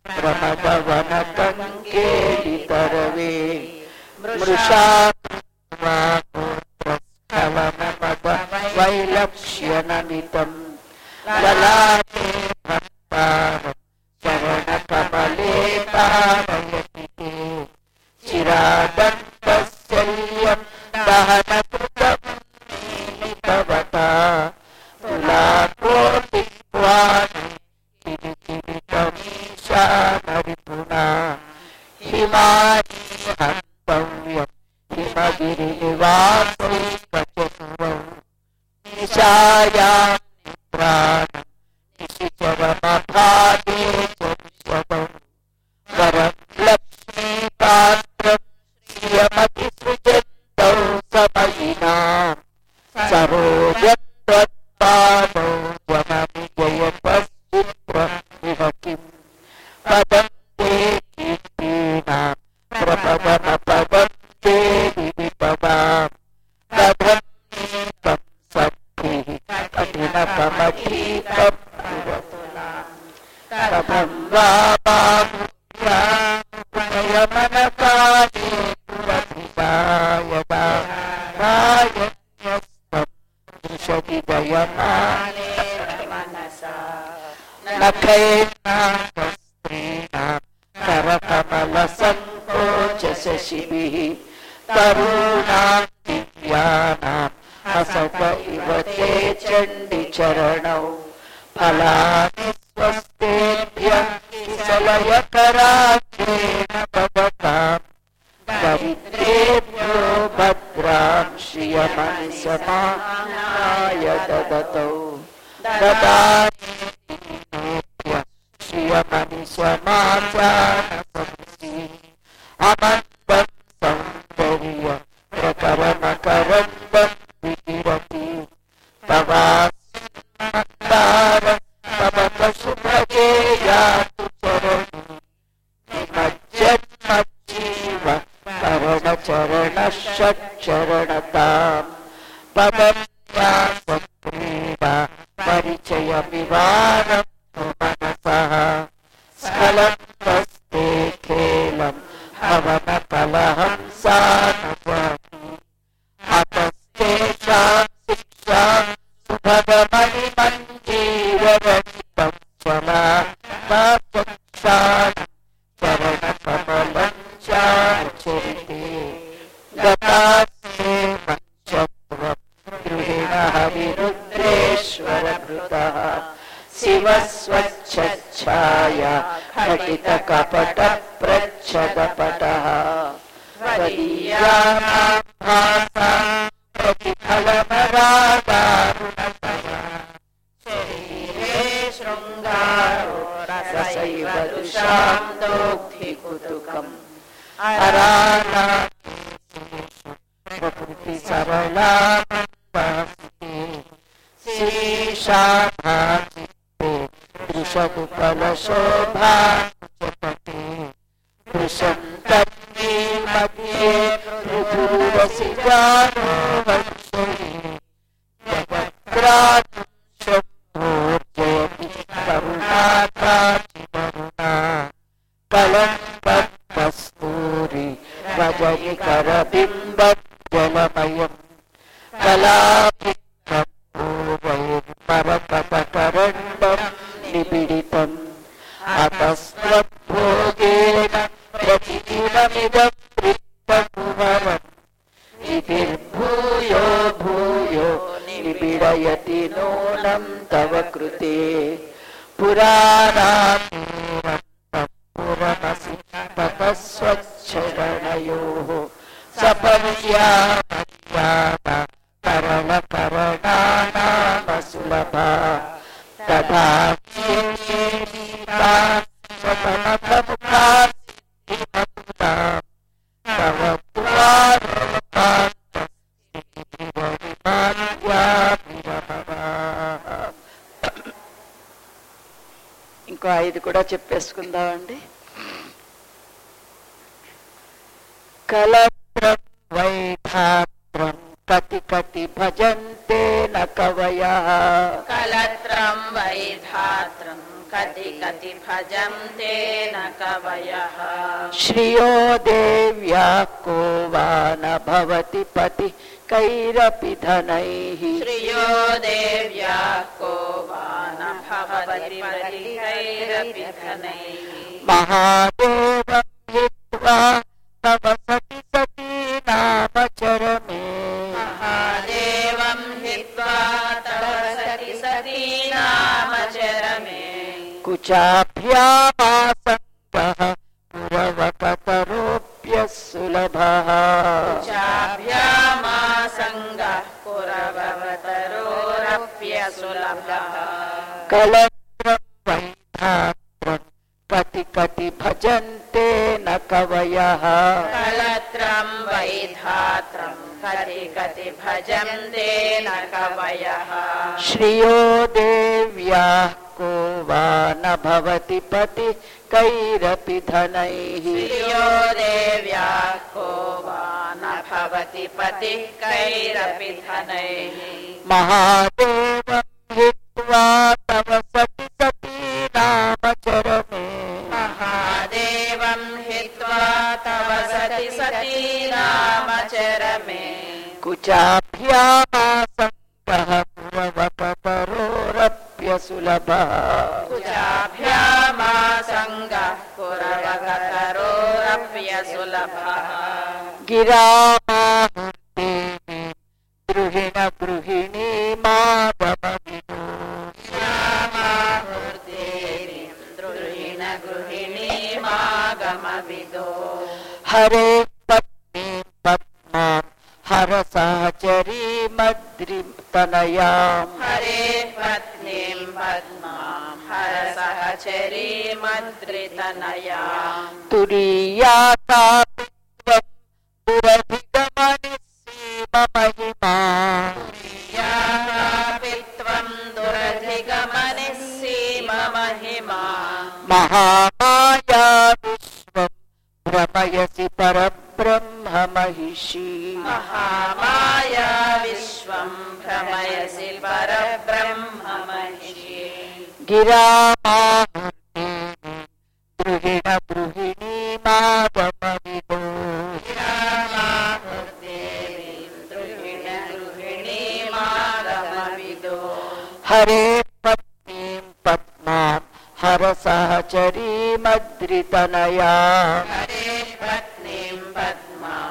प्रमदवनकङ्केलितरवे मृषा वैलक्ष्यनमितं ललाटे भक्तारं चरणकमले तारयति ते चिरादन्तशल्यं दहनकृतं भवता तुलाकोटित्वानिरिपुना हिमानि हन्तव्यं हिमगिरिनिवासैकचतुरौ निशायां निद्राणं निशिचरमभागे च विश्वतौ वरं लक्ष्मीपात्रं श्रियमतिसृजन्तौ समयिनां सरोजत्वत्पादौ त्वमपि जयपश्चित्र किं पदं ते कीर्तीनां प्रपदमपवन्ते विविपवां कथं नीतं सद्भिः कठिनकमधीतं कथं वा बाहुभ्यामुभयमनकाले पुरधिपायदा रायण्यस्तं दृशति दयमाने मनसा नखैर्नाकस्त्रीणां करकमलसङ्कोचशशिभिः तरूणां दिव्यानां हसत इव ते चण्डिचरणौ फलानि स्वस्तेभ्यः किसलयकराज्येन भवतां दरिद्रेभ्यो भद्रां श्रियमणि समानाय ददतौ ददानीय श्रियमणि समाचारसंसि अमन्तं सौन्दर्य प्रकरणकरन्दं विरति तवास्मन्दार तव पशुभगे यातु चरणि निमज्जन्मज्जीव करणचरणषट्चरणतां पदन्यासप्रीवा परिचयमिवारं मनसः स्खलन्तस्ते खेलं हवनकलहंसानवति अतस्तेषां शिक्षा सुभगमणिमञ्जीररहितं स्वलाभचक्षाणं चरणकमलं चाचरिते गतास्ते मञ्चत्वं गृहिणः विरुद्रेश्वरभृतः शिवस्वच्छच्छाया घटितकपटप्रच्छदपटः त्वदीयानां भासा प्रतिफलमरादारुणतया शरीरे शृङ्गारो रसैव दुषां दोग्धिकुतुकम् अरानाकेषु प्रकृतिसरलामन्वासिते श्रीशाखाचित्ते दृशकुपलशोभाचपते दृशन्तन्मे मध्ये पृथुरसिजानो वंशे जगत्रातुं शम्भोर्जयति करुणाकाचिवरुणा कलङ्कस्तूरि रजनिकरबिम्बज्जलमयम् कलाभिन्नं पूर्वैर्मरकपकरण्डं निपीडितम् अतस्त्वद्भोगेन प्रतिदिनमिदं वृत्तकुहरम् इतिर्भूयो भूयो निपीडयति नूनं तव कृते पुराणातीरं पुरमसि ततस्वच्छरणयोः सपर्यामर्याद करणकरणानामसुलभा तथा तव ఇంకో ఐదు కూడా చెప్పేసుకుందామండి. కలత్రం వైధాత్రం కతి కతి భజంతే న కవయః కలత్రం వైధాత్రం కతి కతి భజంతే న కవయః శ్రియో దేవ్యా కో వా న భవతి పతి కైరపి ధనైః శ్రియో దేవ్యా కో వా న భవతి పతి కైరపి ధనైః మహాదేవం హిత్వా తవ సతి సతీ నామచరమే మహాదేవం హిత్వా తవ సతి సతీ నామచరమే కుచాభ్యామాసంగః పురవకతరోప్యః సులభః కుచాభ్యామాసంగః పురవకతరోరప్యసులభః కలత్రం వైధాత్రం కతి కతి భజంతే న కవయః కలత్రం వైధాత్రం కతి కతి భజంతే న కవయః శ్రియో దేవ్యా కో వా న భవతి పతి కైరపి ధనైః శ్రియో దేవ్యా కో వా న భవతి పతి కైరపి ధనైః మహాదేవం హిత్వా తవ సతి సతీ నామచరమే మహాదేవం హిత్వా తవ సతి సతీ నామచరమే కుచాభ్యామాసంగః పురవకతరోరప్యసులభః కుచాభ్యామాసంగః పురవకతరోరప్యసులభః గిరామాహుర్దేవి గృహిణ గృహిణీ మాగమవిదో శ్యామాహుర్దేవీం ద్రుహిణ గృహిణీమాగమవిదో హరే పత్నీం పద్మాం హర సహచరీం तनयां हरे पत्नीं पद्मां हरसहचरीमद्रितनयां तुरीयातापित्वं दुरधिगमनिस्सीममहिमा यापित्वं दुरधिगमनिस्सीममहिमा महामाया विश्वं भ्रमयसि परब्रह्म महिषी महामाया विश्वं भ्रमयसि परब्रह्म महिषी गिरामाहर्ते द्रुहिण ब्रूहिणी मावमविदो हरे पत्नीं पद्मां हरसहचरीमद्रितनया हरे पत्नीं पद्मां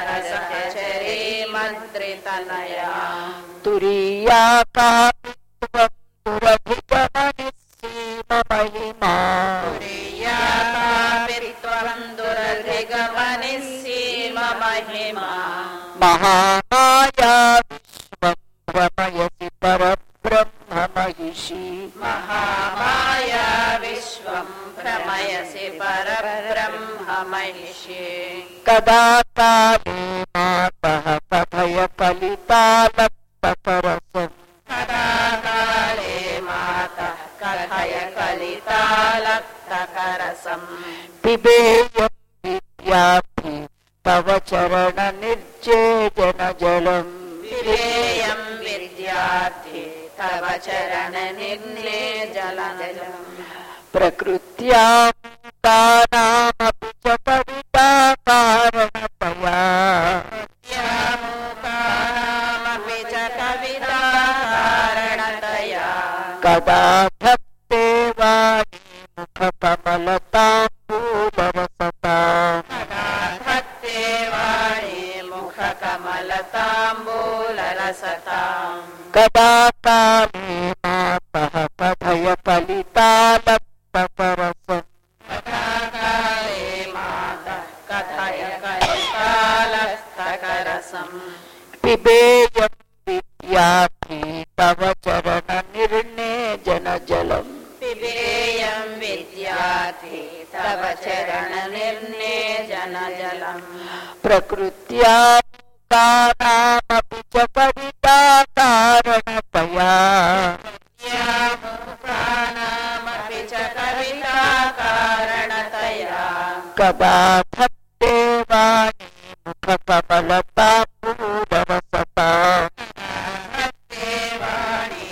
हरसहचरीमद्रितनया तुरीयाकापित्वं दुरधिगमनिस्सीममहिमा तुरीयाकापित्वं दुरधिगमनिस्सीममहिमा महामाया विश्वं भ्रमयसि परब्रह्म महिषी महामाया विश्वं भ्रमयसि परब्रह्म महिषी कदा काले मातः कथयकलितालक्तकरसं कदा काले मातः कथय कलितालक्तकरसं पिबेयं विद्यार्थी तव चरणनिर्जेजनजलम् पिबेयं विद्यार्थी तव चरणनिर्जेजनजलम् प्रकृत्यां कानामपि च कविताकारणतया मूकानामपि च कविताकारणतया कदा धत्ते वाणी मुखकमलताम्बूलरसता धत्ते वाणी मुखकमलताम्बूलरसताम् कदा काले मातः कथय कलितालक्तकरसम् कदा काले मातः कथय कलितालक्तकरसम् पिबेयं विद्यार्थी तव चरणनिर्णेजनजलम् पिबेयं विद्यार्थी तव चरणनिर्णेजनजलम् प्रकृत्यां कानामपि च कविताकारणतया मूकानामपि च कविताकारणतया कदा धत्ते वाणी मुखकमलताम्बूलरसता देवाणी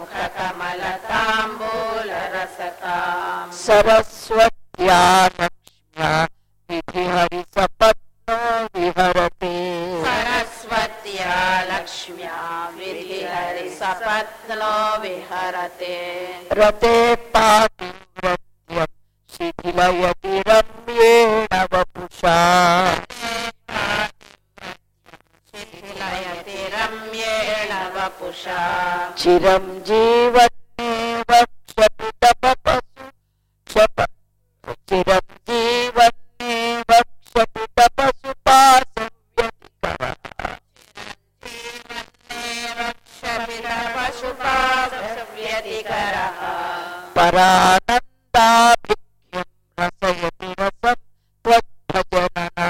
मुखकमलताम्बूलरसताम् सरस्वत्या लक्ष्म्या विधिहरिसपत्नो विहरति सरस्वत्या लक्ष्म्या विधिहरिसपत्नो विहरते रते पातिव्रत्यं शिथिलयति रम्येण वपुषा शिथिलयति रम्येण वपुषा चिरं जीवन्नेव क्षपितपसु क्षप चिरं जीवन्नेव क्षपितपशुपासव्यतिकरः परानन्दाभिज्ञं रसयति रसं त्वद्भजनना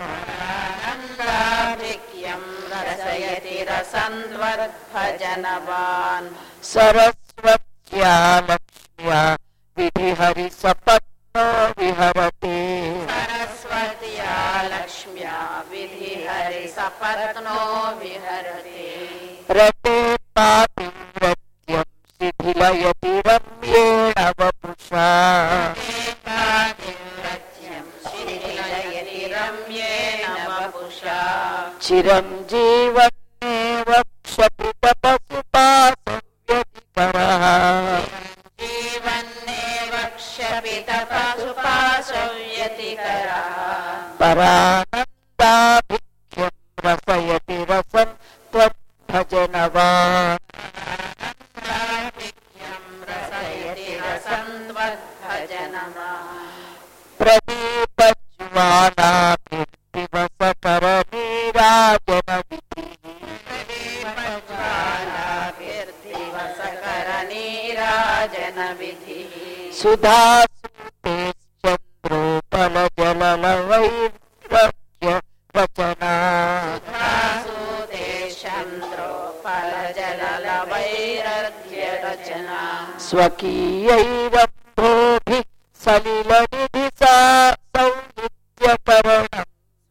आनन्दाभिज्ञं रसयति रसं त्वद्भजनवान् सरस्वत्या लक्ष्म्या विधिहरिसपत्नो विहरति सरस्वत्या लक्ष्म्या विधिहरिसपत्नो विहरति रते पातिव्रत्यं शिथिलयति रम्येण वपुषा पातिव्रत्यं शिथिलयति रम्येण वपुषा चिरं जीवन्नेव क्षपितपशुपासव्यतिकरः जीवन्नेव क्षपितपशुपासव्यतिकरः परानन्दाभिज्ञं रसयति रसं त्वद्भजनवान् आनन्दाभिज्ञं रसयति रसं त्वद्भजनवान् प्रदीपज्वालाभिर्दिवसकरनीराजनविधिः నీరాజన విధి సుధాసుతేశ్చంద్రోపల జలలవైరవ్య రచనా చంద్రోపల జల వైరగ్య రచన స్వకీయైరంభోభిః సలిల నిధి సౌవిధ్యకరణం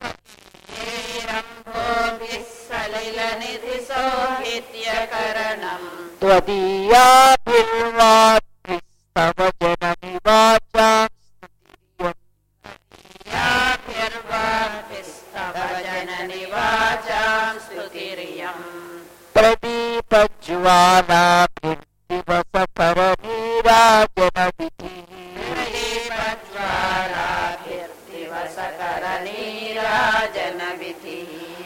సలిల నిధి సౌహిత్యకరణం త్వదీయాభిర్వాద్భిస్తవ జనని వాచాం జనని వాచాం స్తుతిర్యం ప్రదీపజ్వాలాభిర్దివసకర నీరాజన విధి దివసకర నీరాజన విధి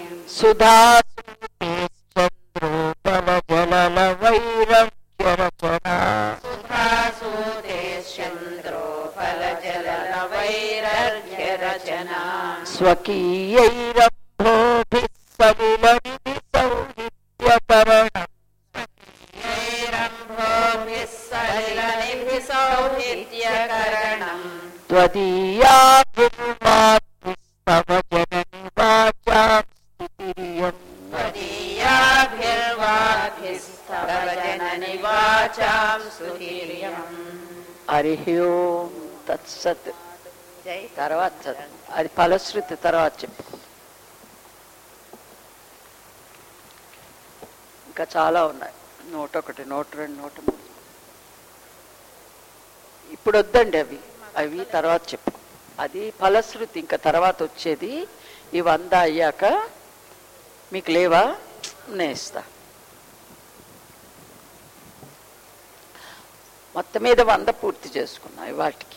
సుధాసుతేశ్చంద్రోపల జలలవైరవ్య రచనా సుధాసూతేశ్చంద్రోపల జల వైరగ్య రచన స్వకీయైరంభోభిః సలిల నిధి సౌవిధ్యకరణం సౌహిత్యకరణం త్వదీయాభిర్వాద్భిస్తవ జనని వాచాం స్తుతిర్యం త్వదీయాభిర్వాద్భిస్తవ జనని వాచాం స్తుతిర్యం హరి ఓం తత్సత్. తర్వాత చదువు. అది ఫలశ్రుతి తర్వాత చెప్పు. ఇంకా చాలా ఉన్నాయి. నూట ఒకటి నూట రెండు నూట మూడు ఇప్పుడు వద్దండి. అవి అవి తర్వాత చెప్పు. అది ఫలశ్రుతి ఇంకా తర్వాత వచ్చేది. ఈ వంద అయ్యాక మీకు లేవా? నేస్తా. మొత్తం మీద వంద పూర్తి చేసుకున్నా వాటికి.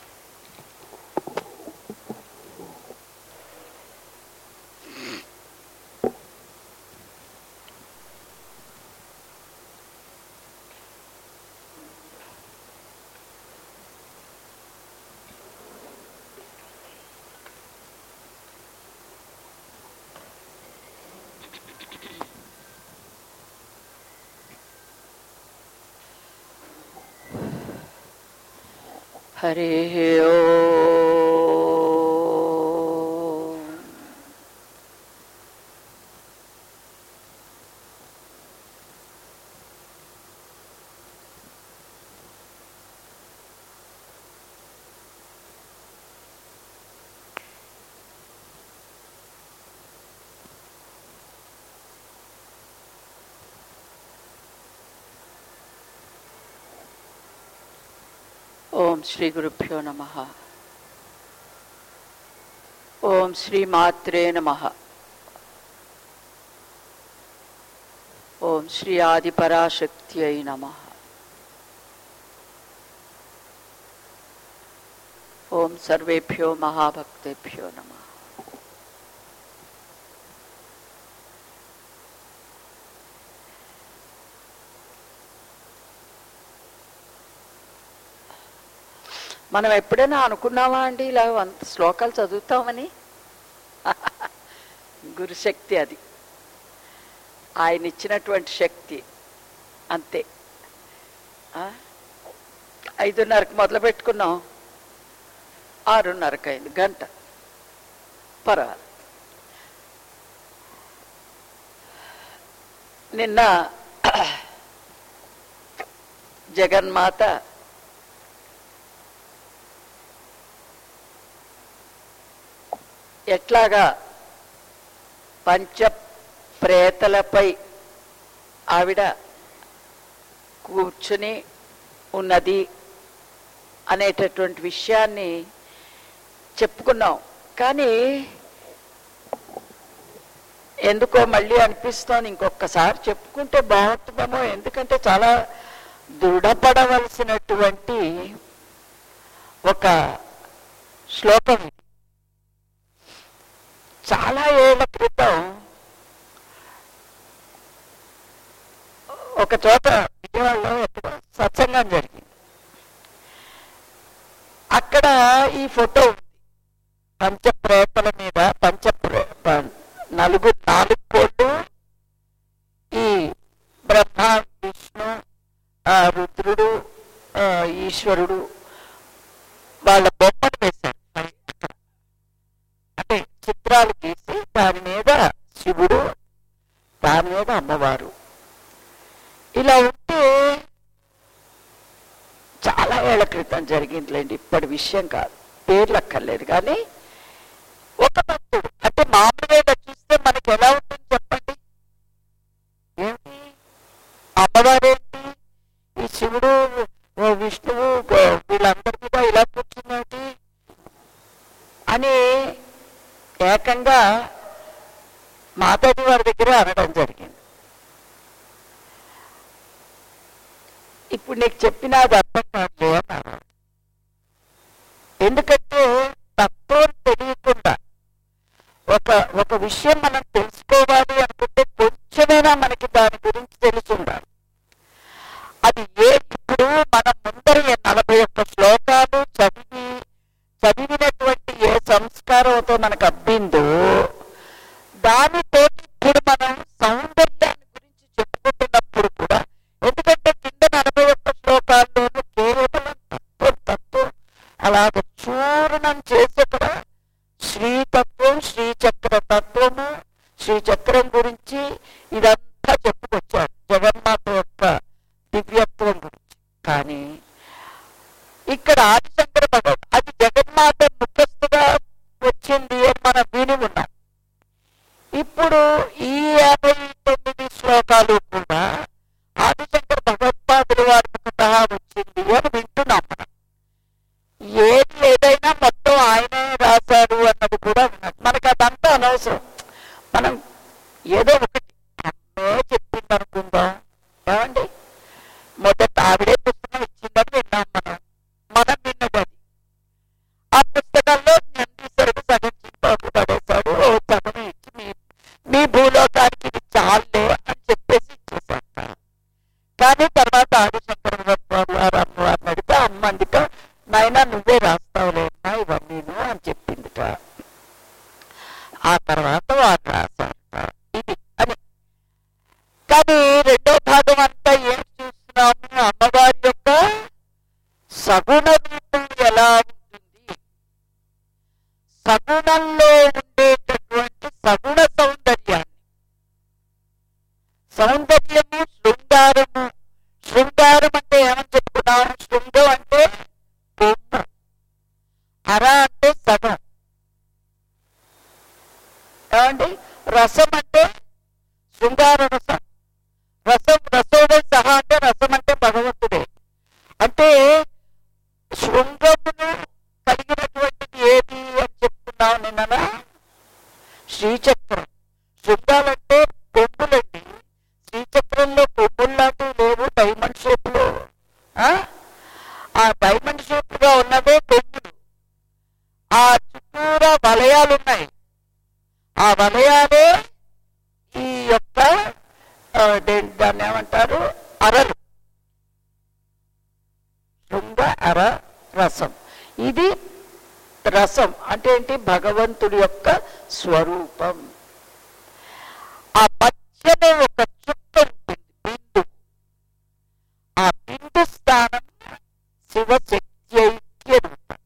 హరి ఓం. ఓం శ్రీ గురుభ్యో నమః. ఓం శ్రీ మాత్రే నమః. ఓం శ్రీ ఆది పరాశక్త్యై నమః. ఓం సర్వేభ్యో మహాభక్తేభ్యో నమః. మనం ఎప్పుడైనా అనుకున్నామా అండి ఇలా వంద శ్లోకాలు చదువుతామని? గురుశక్తి అది, ఆయన ఇచ్చినటువంటి శక్తి అంతే. ఐదున్నరకు మొదలు పెట్టుకున్నాం, ఆరున్నరకు అయింది, గంట పర్వాలేదు. నిన్న జగన్మాత ఎట్లాగా పంచ ప్రేతలపై ఆవిడ కూర్చుని ఉన్నది అనేటటువంటి విషయాన్ని చెప్పుకున్నాం. కానీ ఎందుకో మళ్ళీ అనిపిస్తోంది ఇంకొకసారి చెప్పుకుంటే బాగుంటుందేమో. ఎందుకంటే చాలా దృఢపడవలసినటువంటి ఒక శ్లోకం. చాలా ఏళ్ల క్రితం ఒక చోట విజయవాడలో సత్సంగం జరిగింది. అక్కడ ఈ ఫోటో ఉంది. పంచప్రేతల మీద పంచ నలుగురు నాలుగు కోట్లు, ఈ బ్రహ్మ, విష్ణు, రుద్రుడు, ఈశ్వరుడు వాళ్ళ బొమ్మను వేశారు. అంటే చిత్రాలు గీసి దాని మీద శివుడు, దాని మీద అమ్మవారు. ఇలా ఉంటే చాలా ఏళ్ల క్రితం జరిగిందిలేండి, ఇప్పటి విషయం కాదు, పేర్లు అక్కర్లేదు. కానీ ఒక భక్తుడు అంటే మామూలుగా చూస్తే మనకి ఎలా ఉంటుంది చెప్పండి? ఏమిటి అమ్మవారేంటి, ఈ శివుడు విష్ణువు వీళ్ళందరి మీద ఇలా కూర్చున్నది అని ఏకంగా మాతాజీ వారి దగ్గర అనడం జరిగింది. ఇప్పుడు నీకు చెప్పిన అది అర్థం కాదు అన్నారు. ఎందుకంటే తత్వం తెలియకుండా ఒక ఒక విషయం మనం తెలుసుకోవాలి అనుకుంటే కొంచెమైనా మనకి దాని గురించి తెలిసి ఉండాలి. అది ఏ ఇప్పుడు మనం ముందర నలభై ఒక్క శ్లోకాలు చదివి చదివినటువంటి ఏ సంస్కారంతో మనకు అబ్బిందో దానితో ఇప్పుడు మనం సౌందర్యాన్ని గురించి చెప్పుకుంటున్నప్పుడు కూడా, ఎందుకంటే కింద నలభై ఒక్క శ్లోకాల్లోనూ కేవలం తత్వం తత్వం అలాగ చూర్ణం చేసి కూడా శ్రీతత్వం, శ్రీచక్ర తత్వము, శ్రీచక్రం గురించి ఇదంతా చెప్పుకొచ్చారు, జగన్మాత యొక్క దివ్యత్వం గురించి. కానీ ఇక్కడ ఆదిశంకర భగవత్ అది జగన్మాత ముఖస్థుగా వచ్చింది అని మనం విని ఉన్నాం. ఇప్పుడు ఈ యాభై తొమ్మిది శ్లోకాలు కూడా ఆదిశంకర భగవత్పాదుల వారి ముఖతః వచ్చింది అని వింటున్నాం మనం. ఏది ఏదైనా మొత్తం ఆయనే రాశారు అన్నది కూడా విన్నాం. మనకు అదంతా అనవసరం. మనం ఏదో ఒకటి అమ్మే చెప్పింది అనుకుందాం. ఏమండి, మొదట ఆవిడే పుస్తకం ఇచ్చిందని విన్నాం మనం. మనం విన్నది అది. ఆ పుస్తకాల్లో నందీశ్వరుడు సగం చింపాకు పడేశాడు, ఓ సగం ఇచ్చి మీ మీ భూలోకానికి ఇది చాలే అని చెప్పేసి ఇచ్చేసాక. కానీ తర్వాత ఆదిశంకర భగవత్పాదుల వారు అమ్మవారిని అడిగితే అమ్మ అందుక నాయన నువ్వే రాస్తావులే అమ్మా ఇవన్నీను అని చెప్పిందిట. ఆ తర్వాత వారు రాశారట ఇది అని. కానీ రెండో భాగం అంతా ఏం చూస్తున్నాము, అమ్మవారి యొక్క సగుణ రూపం ఎలా ఉంటుంది, సగుణంలో ఉండేటటువంటి సగుణ సౌందర్యాన్ని. సౌందర్యము, శృంగారము. శృంగారం అంటే ఏమని చెప్పుకున్నాము? శృంగం అంటే కొమ్ము, అర అంటే సగం. ఏమండి, రసం అంటే శృంగార రసం. రసం రసోడే సహా అంటే రసం అంటే భగవంతుడే. అంటే శృంగమును కలిగినటువంటిది ఏది అని చెప్తున్నావు నిన్న? శ్రీచక్రం. శృంగాలంటే కొమ్ములండి. శ్రీచక్రంలో కొమ్ములు లాంటివి లేవు, డైమండ్ షేప్ లో. ఆ డైమండ్ షేప్ గా ఉన్నదే కొమ్ములు. ఆ చుట్టూరా వలయాలు ఉన్నాయి. ఆ వలయాలే ఈ యొక్క దాన్ని ఏమంటారు, అరలు. శృంగ అర రసం. ఇది రసం అంటే ఏంటి? భగవంతుడి యొక్క స్వరూపం. ఆ మధ్యలో ఒక చుక్క ఉంటుంది, బిందు. ఆ బిందు స్థానం శివశక్తి ఐక్య రూపం.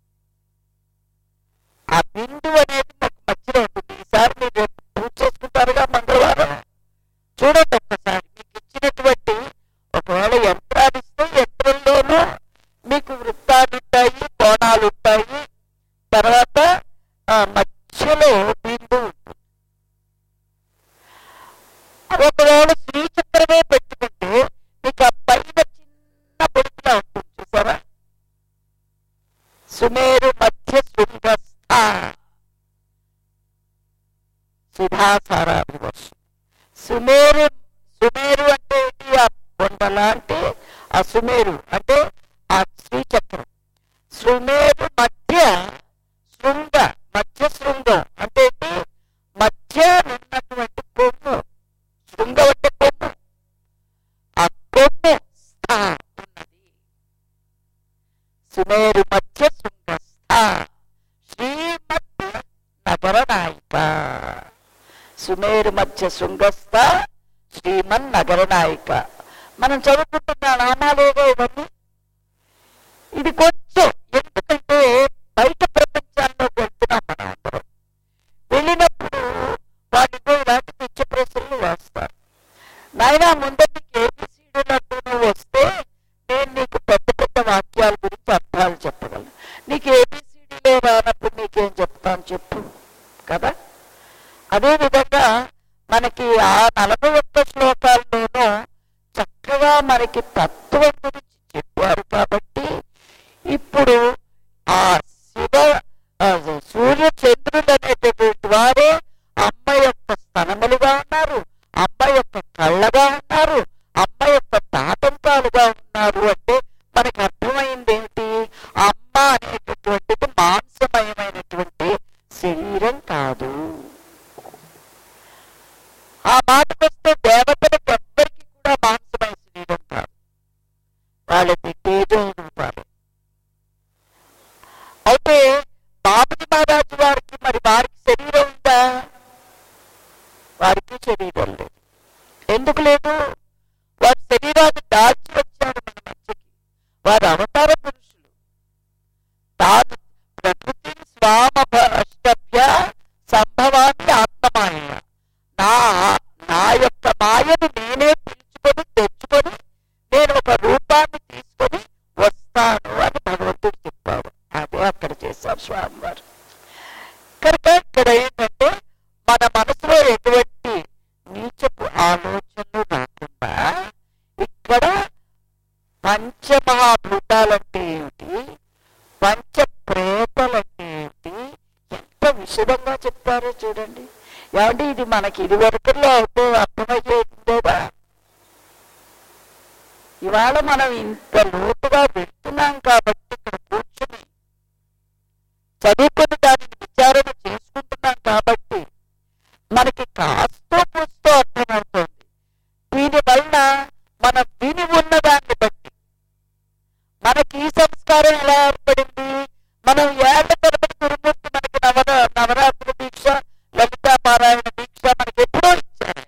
ఆ బిందు అనేది మాకు మధ్యలో ఉంటుంది. ఈసారి మీరు పూజ చేసుకుంటారుగా మంగళవారం, చూడండి ఒక్కసారి. మీకు ఇచ్చినటువంటి ఒకవేళ యంత్రాలు ఇస్తే యంత్రంలోనూ మీకు వృత్తాలు ఉంటాయి, కోణాలు ఉంటాయి. తర్వాత మధ్యలో బిందు ఉంటుంది. ఒకవేళ శ్రీచక్రమే పెట్టుకుంటే మీకు ఆ పైన చిన్న పొడుగులా ఉంటుంది, చూసారా? సుమేరు మధ్య శృంగస్థ సుధాసారాభివర్ష. సుమేరు సుమేరు అంటే ఏంటి? ఆ కొండల అంటే ఆ సుమేరు అంటే ఆ శ్రీచక్రం. సుమేరు మధ్య శృంగ, మధ్య శృంగం అంటే ఏంటి? మధ్య ఉన్నటువంటి కొమ్ము. శృంగం అంటే కొమ్ము. ఆ కొమ్ము స్థా ఉన్నది. సుమేరు మధ్య శృంగస్థ శ్రీమత్ నగర నాయిక. సుమేరు మధ్య శృంగస్థ శ్రీమన్ నగర నాయిక. మనం చదువుకుంటున్న నామాలేగా ఇవన్నీ. ఇది కొంచెం, ఎందుకంటే బయట ప్రపంచాల్లోకి వెళ్తున్నాం మనం అందరం. వెళ్ళినప్పుడు వాళ్ళతో ఇలాంటి పిచ్చ ప్రశ్నలు వేస్తారు. నాయన ముందర నీకు ఏబిసిడీలు అంటూ నువ్వు వస్తే నేను నీకు పెద్ద పెద్ద వాక్యాల గురించి అర్థాలు చెప్పగలను. నీకు ఏబిసిడీలే రానప్పుడు నీకేం చెప్తాను చెప్పు కదా. అదేవిధంగా మనకి ఆ నలభై ఒక్క శ్లోకాల్లోనూ చక్కగా మనకి తత్వం గురించి చెప్పారు. కాబట్టి ఇప్పుడు ఆ శివ సూర్య చంద్రుడు అనేటటువంటి వారే అమ్మ యొక్క స్తనములుగా ఉన్నారు, అమ్మ యొక్క కళ్ళగా ఉన్నారు, అమ్మ యొక్క తాతంకాలుగా ఉన్నారు. అంటే మనకి అర్థమైంది ఏమిటి? అమ్మ అనేటటువంటిది మాంసమయమైనటువంటి శరీరం కాదు. ఆ మాటకొస్తే దేవతలకు ఎవ్వరికి కూడా మాంసమయ శరీరం కాదు, వాళ్ళది తేజో రూపాలు. అయితే బాబుజీ మహారాజు వారికి మరి వారికి శరీరం ఉందా? వారికి శరీరం లేదు. ఎందుకు లేదు? వారి శరీరాన్ని దాల్చి వచ్చాడు మన మధ్యకి. వారు అవతార పురుషులు. తాను ప్రకృతి స్వామభ్య సంభవాన్ని ఆత్మమాయ, నా నా యొక్క మాయను నేనే పిలుచుకొని తెచ్చుకొని నేను ఒక రూపాన్ని తీసుకొని వస్తాను అని భగవంతుడు చెప్పాడు. అదే అక్కడ చేశారు స్వామివారు. కనుక ఇక్కడ ఏంటంటే మన మనసులో ఎటువంటి నీచపు ఆలోచనలు రాకుండా ఇక్కడ పంచమహాభూతాలంటే ఏమిటి, పంచ ప్రేతలంటే ఏమిటి, ఎంత విశదంగా చెప్తారో చూడండి. ఏమంటే ఇది మనకి ఇది వరకులో అయితే అర్థమయ్యేదా? ఇవాళ మనం ఇంత లోతుగా వెళ్తున్నాం కాబట్టి ఇక్కడ కూర్చుని చదువుకుని దానిని విచారణ చేసుకుంటున్నాం కాబట్టి మనకి కాస్తో పూస్తో అర్థమవుతుంది. దీని వలన మనం విని ఉన్నదాన్ని బట్టి మనకి ఈ సంస్కారం ఎలా ఏర్పడింది? మనం ఏళ్ల తరబడి గురుమూర్తి మనకి నవర నవరాత్రి దీక్ష, లలితా పారాయణ దీక్ష మనకి ఎప్పుడో ఇచ్చారు.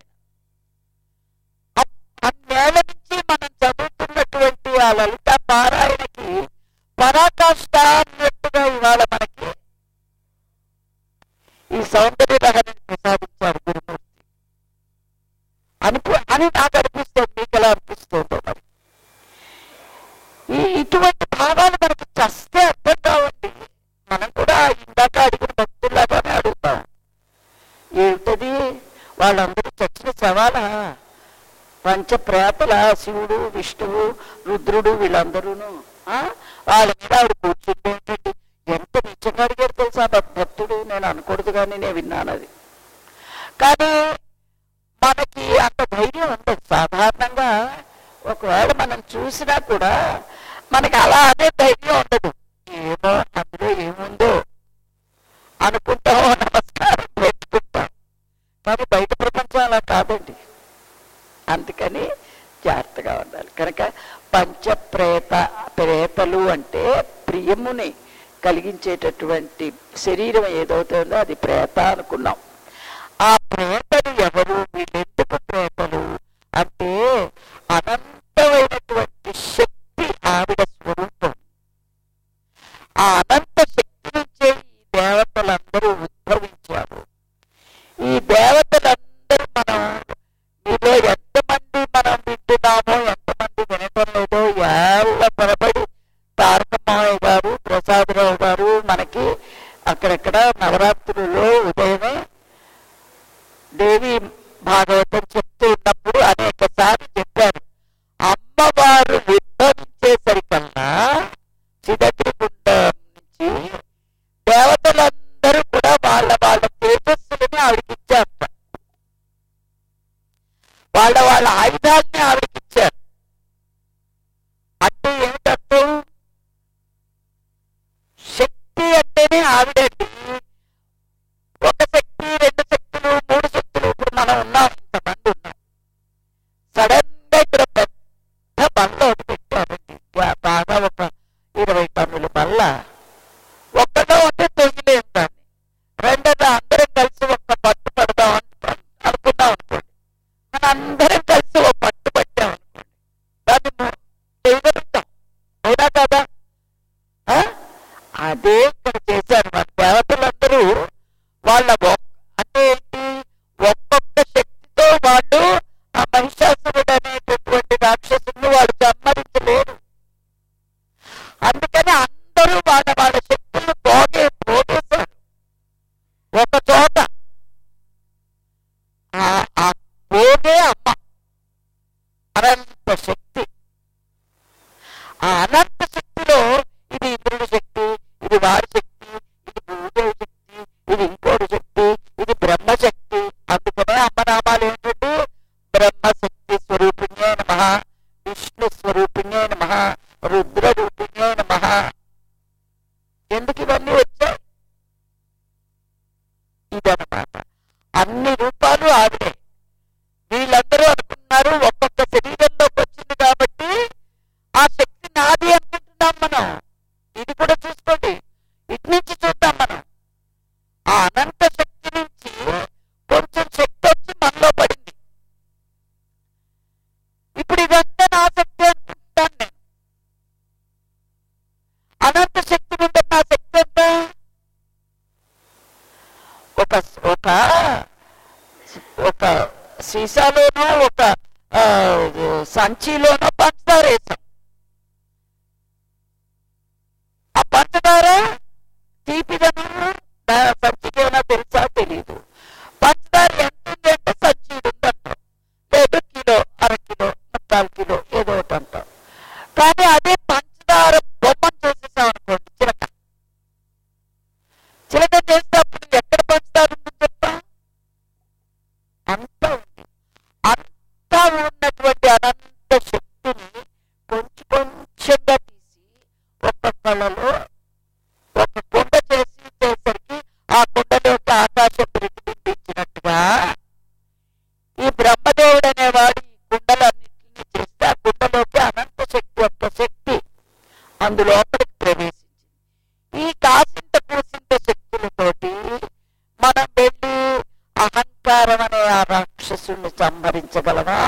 అన్నేళ్ల నుంచి మనం చదువుతున్నటువంటి ఆ లలితా పారాయణకి పరాకాష్ఠ అన్నట్టుగా ఇవాళ మనకి ఈ సౌందర్య లహరిని ప్రసాదించారు గురుమూర్తి అనుకు అని నాకు అనిపిస్తుంది. మీకు ఎలా అనిపిస్తుందో మరి. ఈ ఇటువంటి భావాలు మనకి చస్తే అర్థం కావండి. మనం కూడా ఇందాక అడిగిన భక్తుల్లాగానే అడుగుతాం. ఏమిటది? వాళ్ళందరూ చచ్చిన శవాల పంచప్రేతల శివుడు, విష్ణువు, రుద్రుడు వీళ్ళందరూను వాళ్ళ మీద ఆవిడ కూర్చుంటే ఏంటండి ఎంత నిజంగా అడిగారు తెలుసా భక్తుడు. నేను అనకూడదు కానీ నేను విన్నాను అది. కానీ మనకి అంత ధైర్యం ఉండదు. సాధారణంగా ఒకవేళ మనం చూసినా కూడా మనకి అలా అనే ధైర్యం ఉండదు. ఏమో అందులో ఏముందో అనుకుంటామో, నమస్కారం పెట్టుకుంటాం. కానీ బయట ప్రపంచం అలా కాదండి. అందుకని జాగ్రత్తగా ఉండాలి. కనుక పంచప్రేత ప్రేతలు అంటే ప్రియముని కలిగించేటటువంటి శరీరం ఏదవుతుందో అది ప్రేత అనుకున్నాం. ఆ ప్రేతలు ఎవరు? వీళ్ళెందుకు ప్రేతలు అంటే అనంతమైనటువంటి శక్తి ఆవిడ స్వరూపం. ఆ అనంత శక్తి నుంచే ఈ దేవతలందరూ ఉద్భవించారు. ఈ దేవతలందరూ మనం మీలో ఎంతమంది మనం వింటున్నామో, ఎంతమంది వినటం లేదో, ఏళ్ళ తరబడి తారకమాయ గారు, ప్రసాదరావు గారు మనకి అక్కడెక్కడ నవరాత్రుల్లో ఉదయమే దేవి భాగవతం చెప్తూ ఉన్నప్పుడు అనేక సార్లు చెప్పారు. అమ్మవారు ఉద్భవించేసరికల్లా చిదగ్రిగుండ నుంచి దేవతలందరూ కూడా వాళ్ళ వాళ్ళ తేజస్సులని ఆవిడకిచ్చారు. వాళ్ళ వాళ్ళ ఆయుధాలని ఆవిడకిచ్చారు. అంటే ఏమిటర్థం? శక్తి అంటేనే ఆవిడండి. ఒక శక్తి, రెండు శక్తులు, మూడు శక్తులు. ఇప్పుడు మనం ఉన్నాం, ఇంతమంది ఉన్నాం. సడన్ గా ఇక్కడ పెద్ద బల్ల ఒకటి పెట్టారండి. బాగా ఒక ఇరవై టన్నుల బల్ల. ఒక్కగా ఉంటే తొగిలేదు దాన్ని. రెండోది అందరం కలిసి ఒక్క పట్టు పడదాం అనుకున్నాం అనుకోండి. మన అందరం కలిసి ఒక పట్టు పట్టాం అనుకోండి, దాన్ని చేయగలుగుతాం. అవునా కదా? అదే ఇక్కడ చేశారు మన దేవతలందరూ. వాళ్ళ అంటే ఏంటి, ఒక్కొక్క శక్తితో వాళ్ళు ఆ మహిషాసురుడు అనేటటువంటి రాక్షసుని వాడు సంహరించలేరు. అందుకని అందరూ వాళ్ళ వాళ్ళ శక్తులను పోగే పోగేశారు ఒక చోట. ఆ పోగే అమ్మ అనంత శక్తి. ఆ అనంత శక్తిలో ఇది ఇంద్రుడి శక్తి, ఇది వారి శక్తి, ఇది భూదేవి శక్తి, ఇది ఇంకోటి శక్తి, ఇది బ్రహ్మశక్తి. అందుకనే అమ్మనామాలు ఏంటంటే బ్రహ్మశక్తి స్వరూపిణ్యే నమః, విష్ణు స్వరూపిణ్యే నమః, రుద్ర రూపిణ్యే నమః. ఎందుకు ఇవన్నీ వచ్చాయి? ఇదనమాట. అన్ని రూపాలు ఆవిడే. వీళ్ళందరూ అనుకున్నారు ఒక్కొక్క శరీరంలోకి వచ్చింది కాబట్టి ఆ శక్తి నాది అనుకుంటున్నాం మనం. ఇది కూడా చూసుకోండి, ఇటు నుంచి చూద్దాం మనం. ఆ అనంత శక్తి నుంచి కొంచెం శక్తి వచ్చి మనలో పడింది. ఇప్పుడు ఇదంతా నా శక్తి అనుకుంటాను నేను. అనంత శక్తి నుండి నా శక్తి ఎంత? ఒక ఒక ఒక సీసాలోనో ఒక సంచిలోనో పంచదార వేసాం. ఆ పంచదార తీపిదను సంచికి ఏమైనా తెలుసా? తెలీదు. పంచదార ఎంత ఉంది అంటే సంచి ఉందంటాం, లేదు కిలో, అర కిలో, ముక్కాలు కిలో, ఏదో ఒకటి అంటాం. కానీ అదే పంచదార బొమ్మను చేసేసాం అనుకోండి, చిలక చిలక చేసేటప్పుడు ఎక్కడ పంచదార ఉందని చెప్తా? అంతా ఉంది. అంతా ఉన్నటువంటి అనంత శక్తిని కొంచెం కొంచెంగా తీసి ఒక కళలో ఒక కుండ చేసి చేసరికి ఆ కుండలోకి ఆకాశం ప్రతిబింబించినట్టుగా ఈ బ్రహ్మదేవుడు అనేవాడు ఈ కుండలన్నింటినీ చేస్తే ఆ కుండలోకి అనంత శక్తి యొక్క శక్తి అందులోపలికి ప్రవేశించింది. ఈ కాసింత కూసింత శక్తులతోటి మనం వెళ్ళి అహంకారం అనే ఆ రాక్షసుని సంహరించగలమా?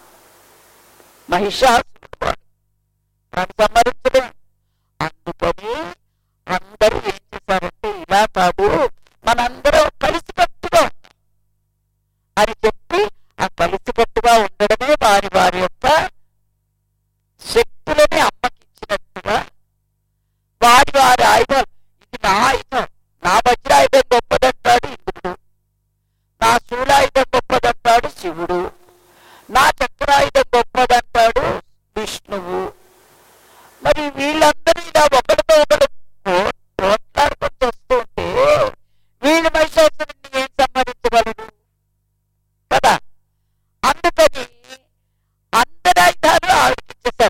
మహిషాసురుడు వాడు, మనం సంహరించలేం. అందుకని అందరూ ఏం చేశారంటే, ఇలా కాదు మనందరం కలిసికట్టుగా ఉన్నాం అని చెప్పి ఆ కలిసికట్టుగా ఉండడమే వారి వారి యొక్క శక్తులని అమ్మకి ఇచ్చినట్టుగా వారి వారి ఆయుధాలు. ఇది నా ఆయుధం, నా వజ్రాయుధం గొప్పదంటాడు ఇంద్రుడు, నా శూలాయుధం గొప్పదంటాడు శివుడు, నా చక్రాయుధం గొప్పదంటాడు విష్ణువు. మరి వీళ్ళందరూ ఇలా ఒకరితో ఒకరు పోట్లాడుకొని వస్తూ ఉంటే వీళ్ళు మహిషాసురుడిని ఏం సంహరించగలరు కదా? అందుకని అందరి ఆయుధాలు ఆవిడికిచ్చేశారు.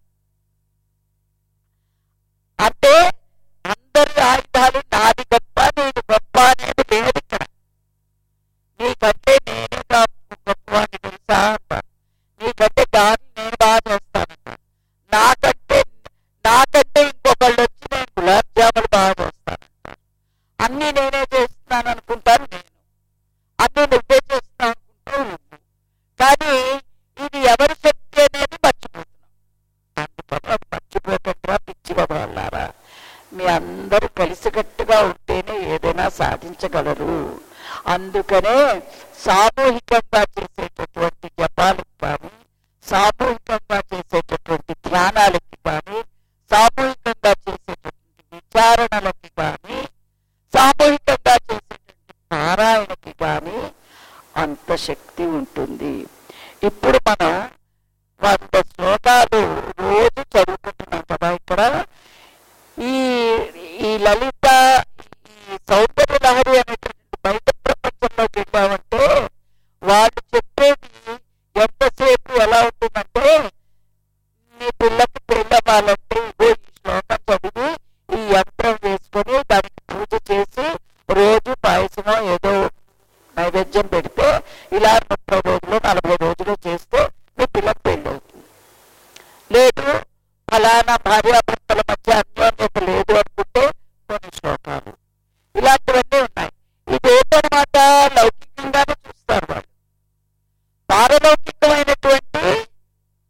అంటే అందరి ఆయుధాలు నాది గొప్ప నీది గొప్ప అనేది లేదు ఇక్కడ. నీకంటే నేనే గొప్పవాడిని తెలుసా అంటారు, నీకంటే దాన్ని నేను బాగా చేస్తానంట, నాకంటే నాకంటే ఇంకొకళ్ళు వచ్చి నేను గులాబ్ జాములు బాగా చేస్తానంటారు. అన్నీ నేనే చేస్తున్నాను అనుకుంటాను నేను, అన్నీ నువ్వే చేస్తున్నావు అనుకుంటావు నువ్వు. కానీ ఇది ఎవరి శక్తి అనేది మర్చిపోతున్నాం. అందుకని అది మర్చిపోకుండా పిచ్చిగా వాళ్ళారా, మీ అందరూ కలిసికట్టుగా ఉంటేనే ఏదైనా సాధించగలరు. అందుకనే సామూహికంగా చేసేటటువంటి జపాలకు కానీ, సామూహికంగా చేసేటటువంటి ధ్యానాలకి కానీ, సామూహికంగా చేసేటటువంటి విచారణలకి కానీ, సామూహికంగా చేసేటటువంటి పారాయణకి కానీ అంత శక్తి ఉంటుంది. ఇప్పుడు మనం వంద శ్లోకాలు రోజు చదువుకుంటున్నాం కదా. ఇక్కడ ఈ ఈ లలిత ఈ సౌందర్య లహరి అనేటువంటి బయట ప్రపంచంలోకి వెళ్ళామంటే వాళ్ళు చెప్పేది ఎంతసేపు ఎలా ఉంటుందంటే, నీ పిల్లకి పెళ్ళవ్వాలంటే ఇగో ఈ శ్లోకం చదివి ఈ యంత్రం వేసుకొని దానికి పూజ చేసి రోజు పాయసమో ఏదో నైవేద్యం పెడితే ఇలా ముప్పై రోజులు నలభై రోజులు చేస్తే మీ పిల్లకి పెళ్ళి అవుతుంది. లేదు ఫలానా భార్యాభర్తల మధ్య అన్యోన్యత లేదు అనుకుంటే కొన్ని శ్లోకాలు ఇలాంటివన్నీ ఉన్నాయి. ఇదేంటనమాట, లౌకికంగానే చూస్తారు వాళ్ళు. పారలౌకికమైనటువంటి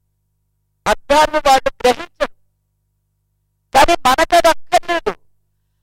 అర్థాన్ని వాళ్ళు గ్రహించరు. కానీ మనకు అది అక్కర్లేదు.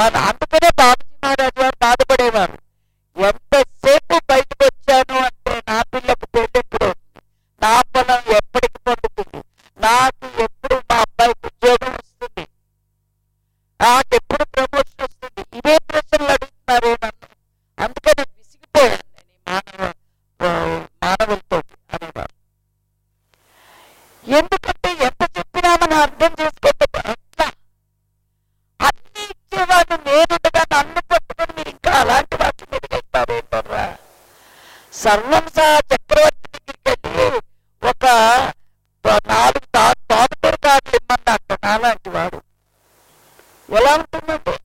మన అందుకనే బాబుజీ మహారాజ్ వారు బాధపడేవారు. ఎంతసేపు బయటకు వచ్చాను అంటే నా పిల్లకు పెళ్ళెప్పుడు, నా పొలం ఎప్పటికి పండుతుంది, నాకు ఎప్పుడు మా అబ్బాయికి ఉద్యోగం వస్తుంది, నాకెప్పుడు ప్రమోషన్ వస్తుంది, ఇవే ప్రశ్నలు అడుగుతున్నారే నన్ను. అందుకని విసిగిపోయాను నేను ఈ మానవ మానవులతో అనేవారు. ఎందుకంటే ఎంత చెప్పినా మనం అర్థం చేసుకోవద్దు. ఎట్లా అన్ని ఇచ్చేవాళ్ళు నేనుండగా నన్ను పట్టుకొని మీరు ఇంకా అలాంటి వాటి మీద వెళ్తారేంటారా? సర్వం సహా చక్రవర్తి దగ్గరికి వెళ్ళి ఒక నాలుగు తోటకూర కాట్లు ఇమ్మన్నట్ట నాలాంటి వాడు ఎలా ఉంటుందంటే.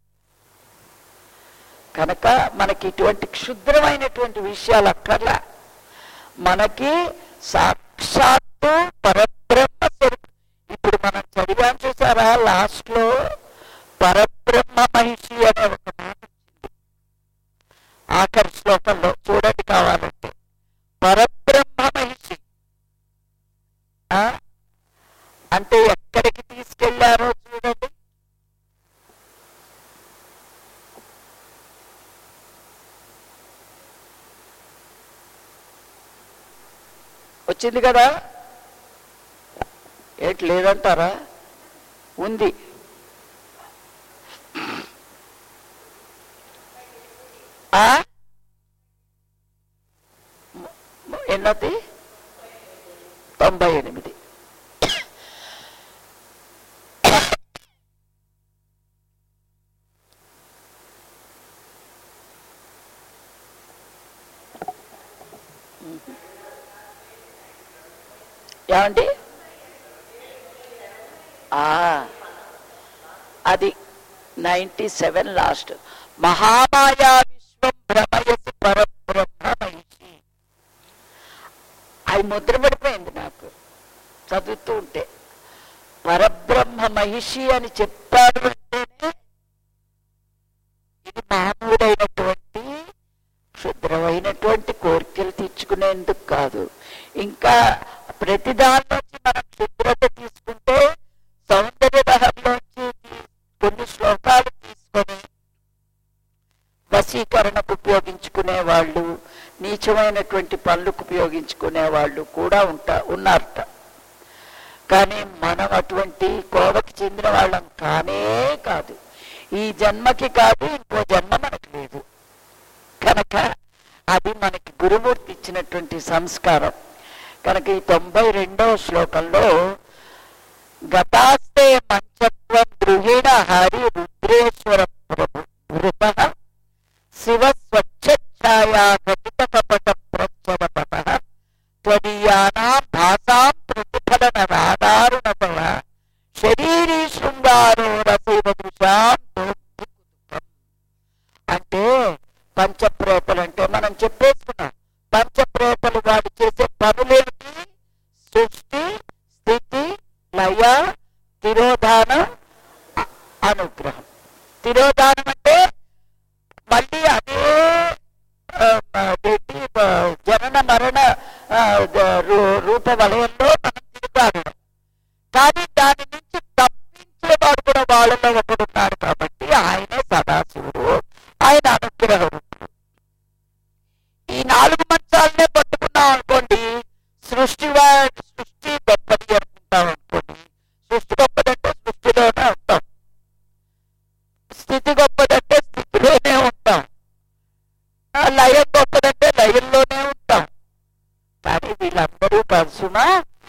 కనుక మనకి ఇటువంటి క్షుద్రమైనటువంటి విషయాలు అక్కర్లా. మనకి సాక్షాత్తు పరబ్రహ్మ స్వరూపం. ఇప్పుడు మనం చదివాం చూసారా, లాస్ట్ లో పరబ్రహ్మ మహిషి అనే ఒక మాట వచ్చింది ఆఖరి శ్లోకంలో. చూడండి కావాలంటే, పరబ్రహ్మ మహిషి అంటే ఎక్కడికి తీసుకెళ్లారో చూడండి. వచ్చింది కదా, ఏంటి లేదంటారా? ఉంది. ఎన్నది? తొంభై ఎనిమిది. ఏమండి అది నైన్టీ సెవెన్ లాస్ట్. మహామాయా విశ్వం భ్రమయసి పరబ్రహ్మ మహిషి. అది ముద్ర పడిపోయింది నాకు చదువుతూ ఉంటే. పరబ్రహ్మ మహిషి అని చెప్పాడు అంటేనే ఇది మామూలైనటువంటి క్షుద్రమైనటువంటి కోరికలు తీర్చుకునేందుకు కాదు. ఇంకా ప్రతి దానిలోంచి మనం క్షుద్రత తీసుకుంటే సౌందర్య దహంలోంచి కొన్ని శ్లోకాలు తీసుకొని వశీకరణకు ఉపయోగించుకునే వాళ్ళు, నీచమైనటువంటి పనులకు ఉపయోగించుకునే వాళ్ళు కూడా ఉంటా ఉన్నారట. కానీ మనం అటువంటి కోవకి చెందిన వాళ్ళం కానే కాదు. ఈ జన్మకి కాదు, ఇంకో జన్మ మనకు లేదు. కనుక అది మనకి గురుమూర్తి ఇచ్చినటువంటి సంస్కారం. కనుక ఈ తొంభై రెండవ శ్లోకంలో గతాస్తే మంచత్వం గృహేణ హరి రుద్రేశ్వర ప్రభు భృత శివ స్వచ్ఛఛాయా ఘటిత కపట ప్రచ్చదపట త్వదీయానాం భాసాం ప్రతిఫలన రాదారుణతయ శరీరీ శృంగారో రసైవ దృశాం దోగ్ధుకుతుకం. అంటే పంచప్రేతలు అంటే మనం చెప్పేసుకున్నాం. పంచప్రేతలు వాడు చేసే పనులేమిటి? సృష్టి, స్థితి, లయ, తిరోధానం, అనుగ్రహం. తిరోధానం అంటే మళ్ళీ అదే జనన మరణ రూప వలయంలో మనం తిరుగుతాడు. కానీ దాని నుంచి తప్పించేవాడు కూడా వాళ్ళలో ఒకడున్నాడు. కాబట్టి ఆయనే సదాశివుడు, ఆయన అనుగ్రహం. ఈ నాలుగు మంచాలనే పట్టుకున్నాం అనుకోండి, సృష్టి వాడి సృష్టి గొప్పది అనుకుంటాం అనుకోండి. సృష్టి గొప్పదంటే సృష్టిలోనే ఉంటాం, స్థితి గొప్పదంటే స్థితిలోనే ఉంటాం, లయం గొప్పదంటే లయంలోనే ఉంటాం. కానీ వీళ్ళందరూ కలుసునా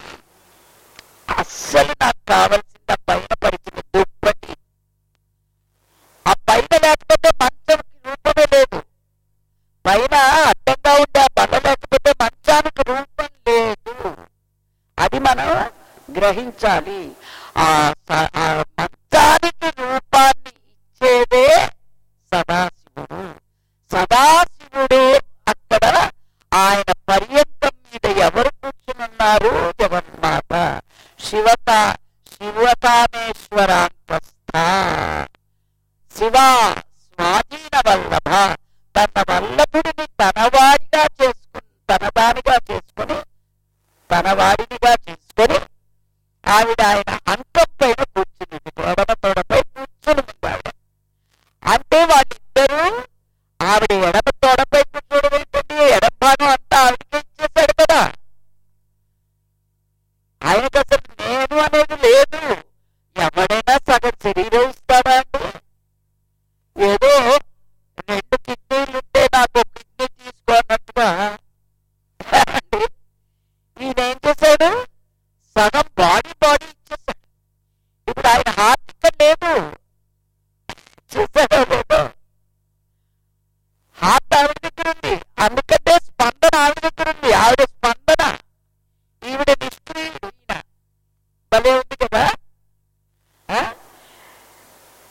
అస్సలు నాకు కావలసిన పైన పరిచిన దుప్పటి. ఆ పైన లేకపోతే మంచంకి రూపమే లేదు. పైన అడ్డంగా ఉండే ఆ బల్ల లేకపోతే మంచానికి రూపం లేదు. అది మనం గ్రహించాలి. ఆ మంచానికి రూపాన్ని ఇచ్చేదే సదాశివుడు. సదాశివుడు అక్కడ ఆయన పర్యంతం మీద ఎవరు కూర్చునున్నారు? జగన్మాత శివత శివకామేశ్వరాంతస్థ శివ స్వాధీన వల్లభ. తన వల్లభుడిని తనవాడిగా చేసుకుని తనదానిగా చేసుకుని తనవాడినిగా చేసుకొని ఆవిడ ఆయన అంకం పైన కూర్చుంది.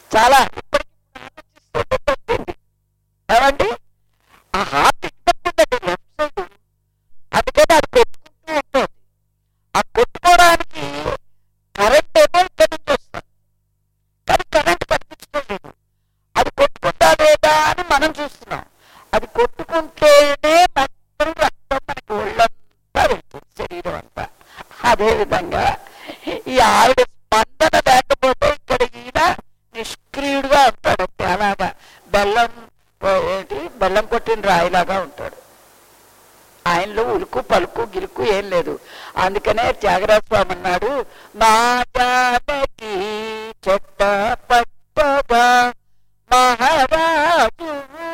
చాలా ఇప్పటికీ ఆలోచిస్తుంది ఏమండి, ఆ హార్ట్ ఇక్కడుందండి లెఫ్ట్ సైడ్, అందుకని అది కొట్టుకుంటూ ఉంటుంది. ఆ కొట్టుకోవడానికి కరెంట్ ఏమో ఇక్కడి నుంచి వస్తుంది, కానీ కరెంట్ కనిపించుకోలేదు. అది కొట్టుకుంటా లేదా అని మనం చూస్తున్నాం. అది కొట్టుకుంటేనే మొత్తం రక్తం మనకి ఒళ్ళంతా వెళ్తుంది, శరీరం అంతా. అదేవిధంగా ఈ ఆవిడ స్పందన లేకపోతే ఇక్కడ ఈయన నిష్క్రియుడుగా ఉంటాడు. అలాగా బెల్లం ఏంటి బెల్లం కొట్టిన రాయిలాగా ఉంటాడు. ఆయనలో ఉలుకు పలుకు గిలుకు ఏం లేదు. అందుకనే త్యాగరాజ స్వామి అన్నాడు, మా జానకి చెట్ట పట్టగా మహారాజు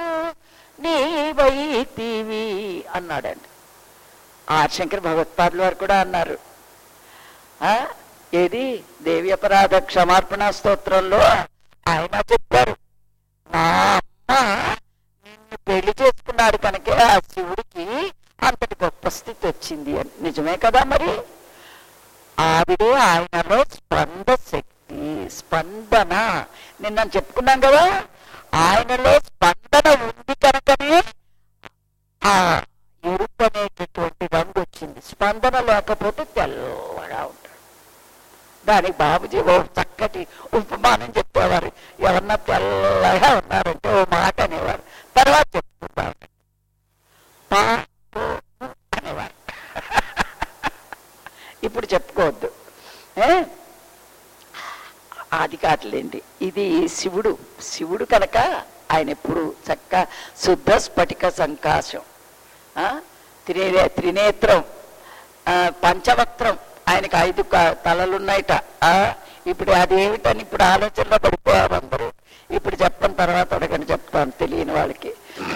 నీవైతివి అన్నాడండి. ఆర్ శంకర్ భగవత్పాదుల వారు కూడా అన్నారు. ఏది దేవి అపరాధ క్షమార్పణ స్తోత్రంలో ఆయన చెప్పారు, మా అమ్మ నిన్ను పెళ్లి చేసుకున్నాడు కనుక ఆ శివుడికి అంతటి గొప్ప స్థితి వచ్చింది అని. నిజమే కదా మరి. ఆవిడే ఆయనలో స్పంద శక్తి, స్పందన నిన్న చెప్పుకున్నాం కదా. ఆయనలో స్పందన ఉంది కనుకనే ఆ ఎరుపు అనేటటువంటి రంగు వచ్చింది. స్పందన లేకపోతే తెల్లగా ఉంటాడు. దానికి బాబుజీ ఓ చక్కటి ఉపమానం చెప్పేవారు. ఎవరన్నా తెల్లగా ఉన్నారంటే ఓ మాట అనేవారు, తర్వాత చెప్తున్నారు అనేవారు. ఇప్పుడు చెప్పుకోవద్దు. అది కాదులేండి, ఇది శివుడు. శివుడు కనుక ఆయన ఎప్పుడు చక్క శుద్ధ స్ఫటిక సంకాశం, త్రినే త్రినేత్రం, పంచవక్త్రం. ఆయనకు ఐదు తలలున్నాయిట. ఇప్పుడు అదేమిటని ఇప్పుడు ఆలోచనలో పడిపోయారు అందరూ. ఇప్పుడు చెప్పని తర్వాత అడగని చెప్తాను తెలియని వాళ్ళకి.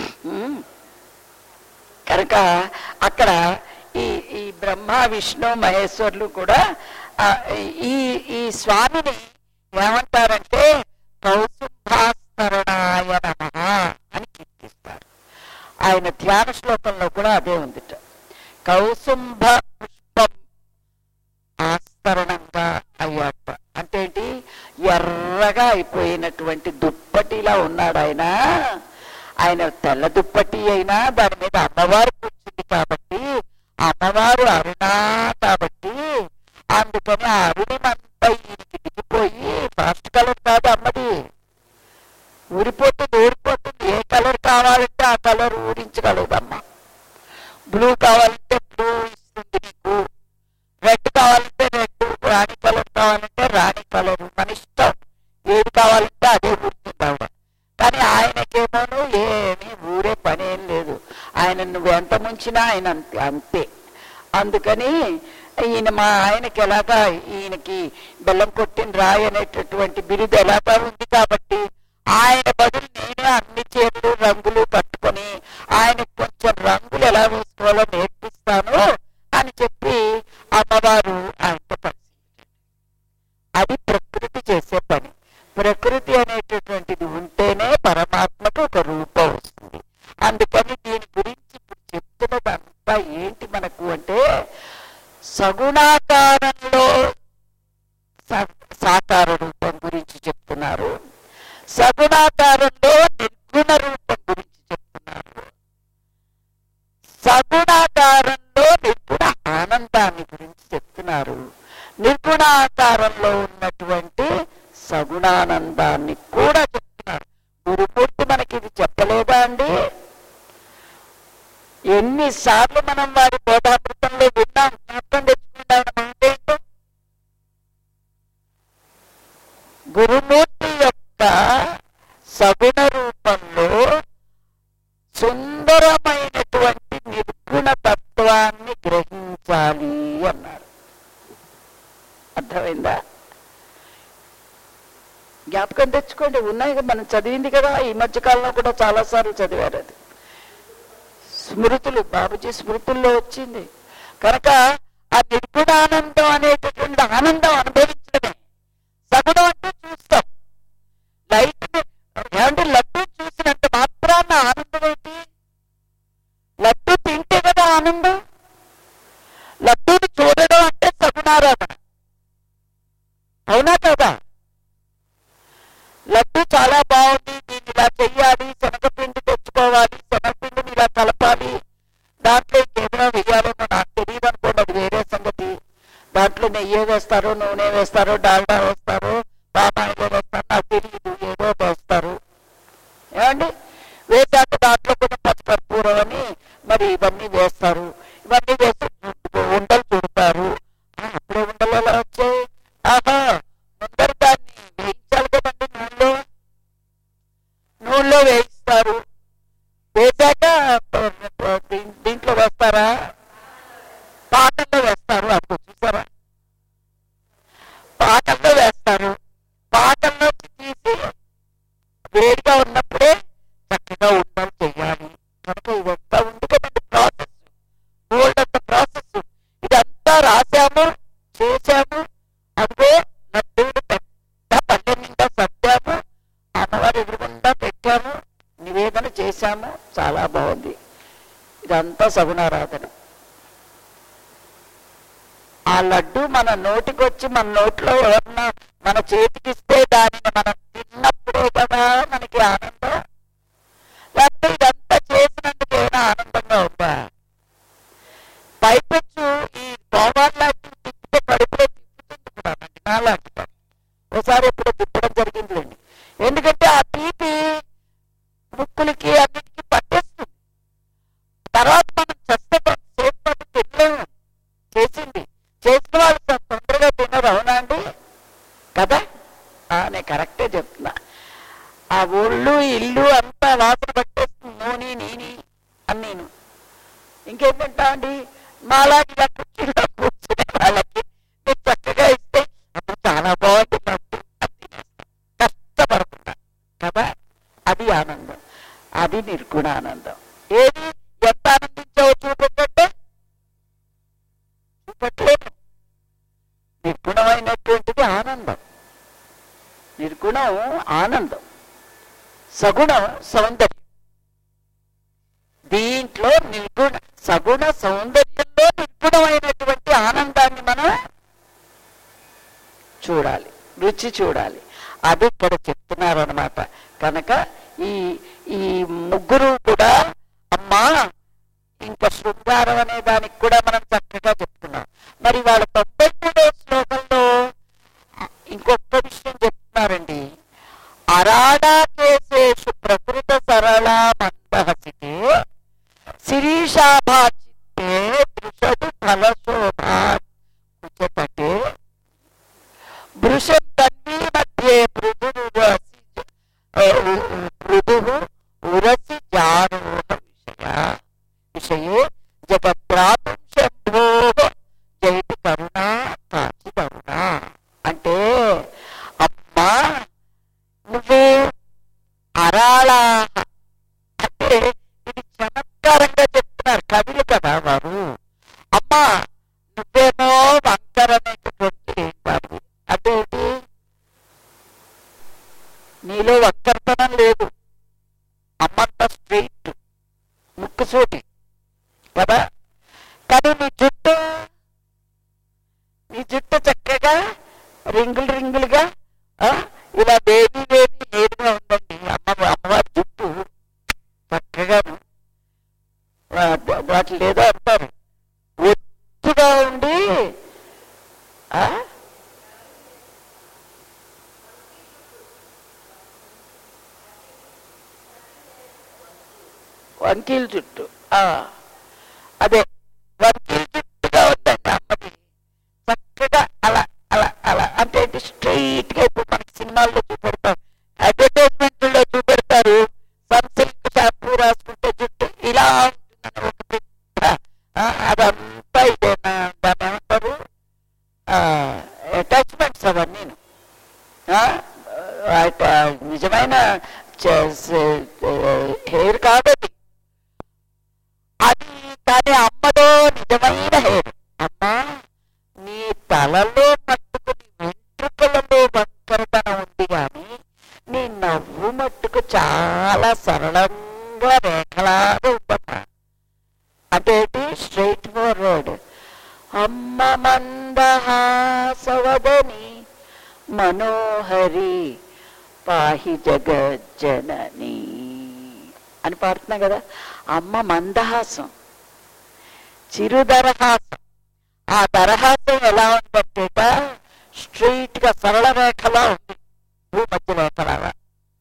కనుక అక్కడ ఈ ఈ బ్రహ్మ విష్ణు మహేశ్వరులు కూడా ఈ ఈ స్వామిని ఏమంటారంటే కౌసుంభాస్తరణాయ నమః అని కీర్తిస్తారు. ఆయన ధ్యాన శ్లోకంలో కూడా అదే ఉందిట. కౌసుంభ పుష్పం ఆస్తరణంగా అయ్యాట అంటే ఏంటి, ఎర్రగా అయిపోయినటువంటి దుప్పటిలా ఉన్నాడు ఆయన. ఆయన తెల్ల దుప్పటి అయినా దాని మీద అమ్మవారు కూర్చుంది కాబట్టి, అమ్మవారు అరుణా కాబట్టి, అందుకని ఆ అరుణిమంతా ఈయనకి దిగిపోయి ఫాస్ట్ కలర్ కాదు అమ్మది, ఊరిపోతుంది ఊరిపోతుంది. ఏ కలర్ కావాలంటే ఆ కలర్ ఊరించగలదమ్మ. బ్లూ కావాలంటే బ్లూ ఇస్తుంది నీకు, రెడ్ కావాలంటే రెడ్, రాణి కలర్ కావాలంటే రాణి కలర్, మన ఇష్టం. ఏది కావాలంటే అదే ఊరుతుంది ఆవిడ. కానీ ఆయనకేమోను ఏమీ ఊరే పని ఏం లేదు. ఆయన నువ్వు ఎంత ముంచినా ఆయన అంతే అంతే. అందుకని ఈయన మా ఆయనకి ఎలాగా, ఈయనకి బెల్లం కొట్టిన రాయి అనేటటువంటి బిరుదు ఎలాగా ఉంది కాబట్టి ఆయన బదులు నేనే అన్ని చీరలు రంగులు కట్టుకొని ఆయనకు కొంచెం రంగులు ఎలా వేసుకోవాలో నేర్పిస్తాను అని చెప్పి అమ్మవారు ఆయనతో పరిశీలించారు. అది ప్రకృతి చేసే పని. ప్రకృతి అనేటటువంటిది ఉంటేనే పరమాత్మకు ఒక రూపం వస్తుంది. అందుకని దీని గురించి ఇప్పుడు చెప్తున్నదంతా ఏంటి మనకు అంటే, సగుణాకారంలో సాకార రూపం గురించి చెప్తున్నారు, సగుణాకారంలో నిర్గుణ రూపం గురించి చెప్తున్నారు, సగుణాకారంలో నిర్గుణ ఆనందాన్ని గురించి చెప్తున్నారు, నిర్గుణాకారంలో ఉన్నటువంటి సగుణానందాన్ని కూడా చెప్తున్నారు. గురుమూర్తి మనకి ఇది చెప్పలేదా అండి? ఎన్నిసార్లు మనం వారి బోధామృతంలో విన్నాం, జ్ఞాపకం తెచ్చుకుంటాం. గురుమూర్తి యొక్క సగుణ రూపంలో సుందరమైనటువంటి నిర్గుణ తత్వాన్ని గ్రహించాలి అన్నారు. అర్థమైందా? జ్ఞాపకం తెచ్చుకోండి, ఉన్నాయి కదా, మనం చదివింది కదా. ఈ మధ్యకాలంలో కూడా చాలా సార్లు చదివారు. అది స్మృతులు, బాబుజీ స్మృతుల్లో వచ్చింది. కనుక ఆ నిర్గుణానందం అనేటటువంటి ఆనందం అనుభవించడమే. సగుణం అంటే చూస్తాం, లైట్ ఏమంటే లడ్డూ చూసినంత మాత్రాన ఆనందం ఏంటి? లడ్డూ తింటే కదా ఆనందం. లడ్డూని చూడడం అంటే సగుణారాధన, అవునా కదా? లడ్డూ తిన్నాము, చాలా బాగుంది. ఇదంతా సగుణారాధన. ఆ లడ్డు మన నోటికి వచ్చి మన నోట్లో ఎవరన్నా మన చేతికిస్తే దానిని మనం తిన్నప్పుడే కదా మనకి ఆనందం. లేకపోతే ఇదంతా చేసినందుకు ఏమైనా ఆనందంగా ఉందా? పైపెచ్చు ఈ గోవాన్ లాంటివి తిప్పితే కడుపులో తిప్పుతుంది కూడా మనకి. నాలాంటి పని ఒకసారి ఎప్పుడో తిప్పడం జరిగిందిలేండి. ఎందుకంటే ఆ తీపి ముక్కులకి అన్నిటికీ పట్టేస్తుంది. తర్వాత మనం చస్తే కొంతసేపు పాటు తినలేము. చేసింది చేసిన వాళ్ళు తొందరగా తినరు, అవునా అండి? కదా, నేను కరెక్టే చెప్తున్నా. ఆ ఒళ్ళు ఇల్లు అంతా వాసన పట్టేస్తుంది, నూనె నీని అన్నీను. ఇంకేం తింటా అండి? మాలాంటి కుర్చీలో కూర్చునే వాళ్ళకి మీరు చక్కగా ఇస్తే అప్పుడు చాలా బాగుంటున్నట్టు అది తినేస్తాం, కష్టపడకుండా. కదా, అది ఆనందం, అది నిర్గుణ ఆనందం. ఏది ఎంత ఆనందించావో చూపెట్టంటే చూపెట్టలేదు. నిర్గుణమైనటువంటిది ఆనందం. నిర్గుణం ఆనందం, సగుణం సౌందర్యం. దీంట్లో నిర్గుణ సగుణ సౌందర్యంలో నిర్గుణమైనటువంటి ఆనందాన్ని మనం చూడాలి, రుచి చూడాలి. అది ఇక్కడ చెప్తున్నారు అన్నమాట. కనుక ఈ ఈ ముగ్గురు కూడా అమ్మా ఇంకా శృంగారం అనే దానికి కూడా మనం చక్కగా చెప్తున్నాం. మరి వాళ్ళ తొంభై మూడో శ్లోకంలో ఇంకొక విషయం చెప్తున్నారండి. అరాడా కేశేషు ప్రకృత సరళ మందహసితే శిరీషాభాచిత్తే దృషదు ఫలశోభా కుచపటే భృశం తన్వీ మధ్యే మృదు మృదు ఉరసి జారోహ విషయ విషయే జగద్రాతుం శంభో జయతి కరుణా కాచి కరుణ. అంటే అమ్మా నువ్వు అరాళా అంటే ఇది చమత్కారంగా చెప్తున్నారు కవులు కదా వారు. అమ్మా నువ్వేమో వంకరమైనటువంటి వారు. అదేంటి, నీలో వంకరతనం లేదు, అమ్మంత స్ట్రైట్ ముక్కుసూటి కదా. కానీ నీ జుట్టు నీ జుట్టు చక్కగా రింగులు రింగులుగా ఇలా వేవి వేవి నేరుగా ఉందండి. అమ్మ అమ్మవారి జుట్టు చక్కగాను వాటి లేదో అంటారు ఒత్తుగా ఉండి వంకీల జుట్టు, అదే వంకీల జుట్టుగా ఉందండి అమ్మది. చక్కగా అలా అలా అలా అంటే స్ట్రైట్ గా ఇప్పుడు మనకి సినిమాల్లో చూపెడతారు, అడ్వర్టైజ్మెంట్లో చూపెడతారు. సన్ సిల్క్ షాంపూ రాసుకుంటే జుట్టు ఇలా ఉంటుందని ఒక పెద్ద అదంతా ఇదేనా దాన్ని ఏమంటారు అటాచ్మెంట్స్ అవన్నీ. నిజమైన హెయిర్ కాదది, అది కానీ అమ్మదో నిజమైన హెయిర్. అమ్మా నీ తలలో మట్టుకు నీ వెంట్రుకలలో వంకరతనం ఉంది కానీ నీ నవ్వు మట్టుకు చాలా సరళంగా రేఖలాగా ఉందమ్మా. అదేంటి స్ట్రైట్ ఫార్వర్డ్. అమ్మ మందహాసవదని మనోహరి పాహి జగజ్జనని అని పాడుతున్నా కదా. అమ్మ మందహాసం, చిరుదరహాసం. ఆ దరహాసం ఎలా ఉందంటేట స్ట్రైట్ గా సరళ రేఖలా ఉంది, భూమధ్య రేఖలాగా.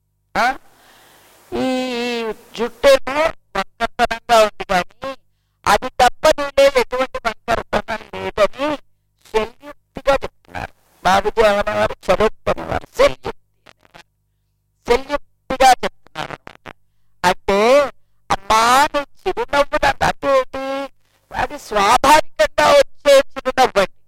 ఈ జుట్టేమో వంకరతనంగా ఉంది కానీ అది తప్ప నీలో ఎటువంటి వంకరతనం లేదని శల్యుక్తిగా చెప్తున్నారు బాబుజీ అనేవారు, చదువు అనేవారు శల్యుక్తి అనేవారు. శల్యుక్తిగా చెప్తున్నారు అనమాట. అంటే అమ్మా నీ చిరునవ్వు నాకు అదేంటి, అది స్వాభావికంగా వచ్చే చిరునవ్వు అండి.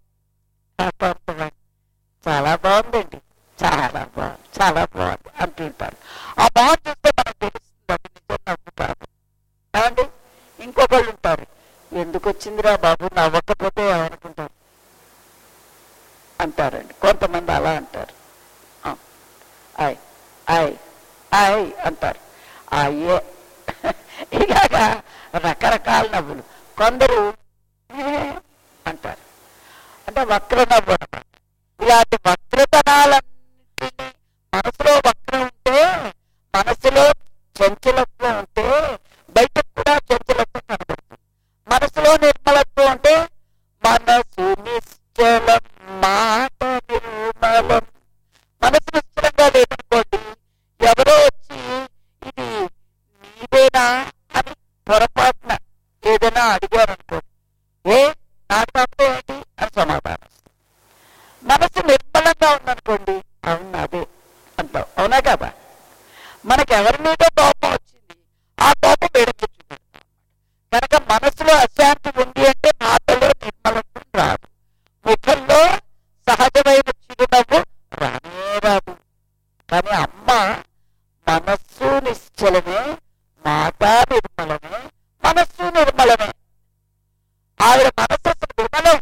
చాలా బాగుందండి, చాలా బాగుంది, చాలా బాగుంది అంటుంటారు. ఆ మొహం చూస్తే మనకు తెలుస్తుంది అది నిజం నవ్వు కాదు. ఏమండి ఇంకొకళ్ళు ఉంటారు, ఎందుకు వచ్చిందిరా బాబు నవ్వకపోతే ఏమనుకుంటారు అంటారండి. కొంతమంది అలా అంటారు, ఆయ్ ఆయ్ ఆయ్ అంటారు. అయ్యే రకరకాల నవ్వులు. కొందరు అంటారు, అంటే వక్ర నవ్వు అనమాట. ఇలాంటి వక్రతనాలన్నింటినీ, మనసులో వక్రం ఉంటే, మనసులో చంచలత్వం ఉంటే బయటకు కూడా చంచలత్వం కనబడుతుంది. మనసులో నిర్మలత్వం అంటే మనసు నిశ్చలం మాట నిర్మలం. మనసు నిశ్చలంగా లేదనుకోండి, ఎవరో వచ్చి ఇది నీదేనా అని పొరపాటున ఏదైనా అడిగారనుకోండి, ఏ నాకు తప్పే ఏంటి అని సమాధానం. మనసు నిర్మలంగా ఉందనుకోండి, అవును అదే అంటాం. అవునా కదా? మనకి ఎవరి మీద కోపం వచ్చింది, ఆ కోపం వేడెక్కించుకుంటాం. కనుక మనసులో అశాంతి ఉంది అంటే మాటలో నిర్మలత్వం రాదు, ముఖంలో సహజమైన చిరునవ్వు రానే రాదు. కానీ అమ్మ మనస్సు నిశ్చలమే, మాట నిర్మలమే, మనస్సు నిర్మలమే. ఆవిడ మనస్సు అసలు విమలం.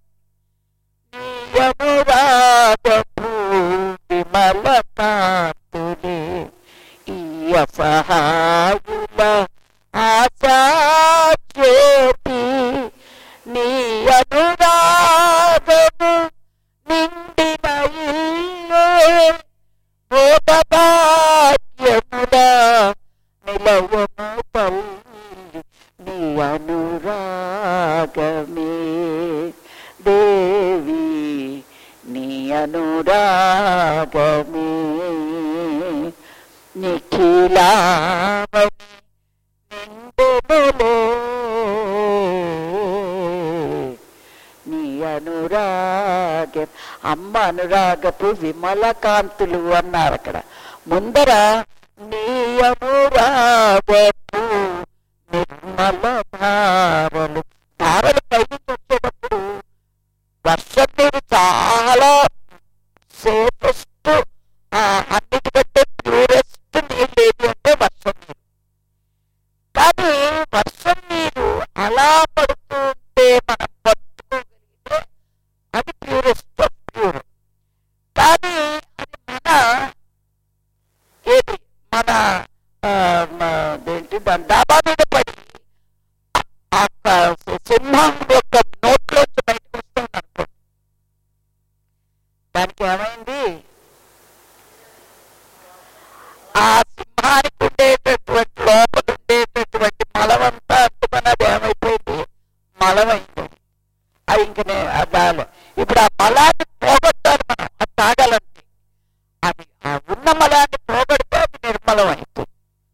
నీయనురాగపు విమల కాంతులే ఈ అసహాయుల ఆశాజ్యోతి, నీ అనురాగము నిండిన ఇల్లే భోగభాగ్యముల నిలయము తల్లి, నీ అనురాగమే దేవి, నీ అనురాగమే నిఖిలామణి నిండులే, నీ అనురాగం. అమ్మ అనురాగపు విమల కాంతులు అన్నారు అక్కడ. ముందర నీ అనురాగపు నిర్మల ధారలు. ధారలు పైకి వచ్చేటప్పుడు వర్షం నీరు చాలా సేఫెస్ట్, అన్నిటికంటే ప్యూరెస్ట్ నీళ్ళు ఏది అంటే వర్షం నీరు. కానీ వర్షం నీరు అలా పడుతూ ఉంటే మనం పట్టుకోగలిగితే అది ప్యూరెస్ట్ ఆఫ్ ప్యూర్. కానీ అది మన ఏది మన ఏంటి దాని డాబా మీద పడి సింహం యొక్క నోట్లోంచి బయటకు వస్తుంది అనుకోండి, దానికి ఏమైంది? ఆ సింహానికి ఉండేటటువంటి లోపల ఉండేటటువంటి మలమంతా అంటున్నది ఏమైపోయింది? మలమైపోయింది. అది ఇంక అదాలి. ఇప్పుడు ఆ మలాన్ని పోగొట్టాలి మనం, అది తాగాలంటే. అది ఆ ఉన్న మలాన్ని పోగొడితే అది నిర్మలం అయిపోయింది.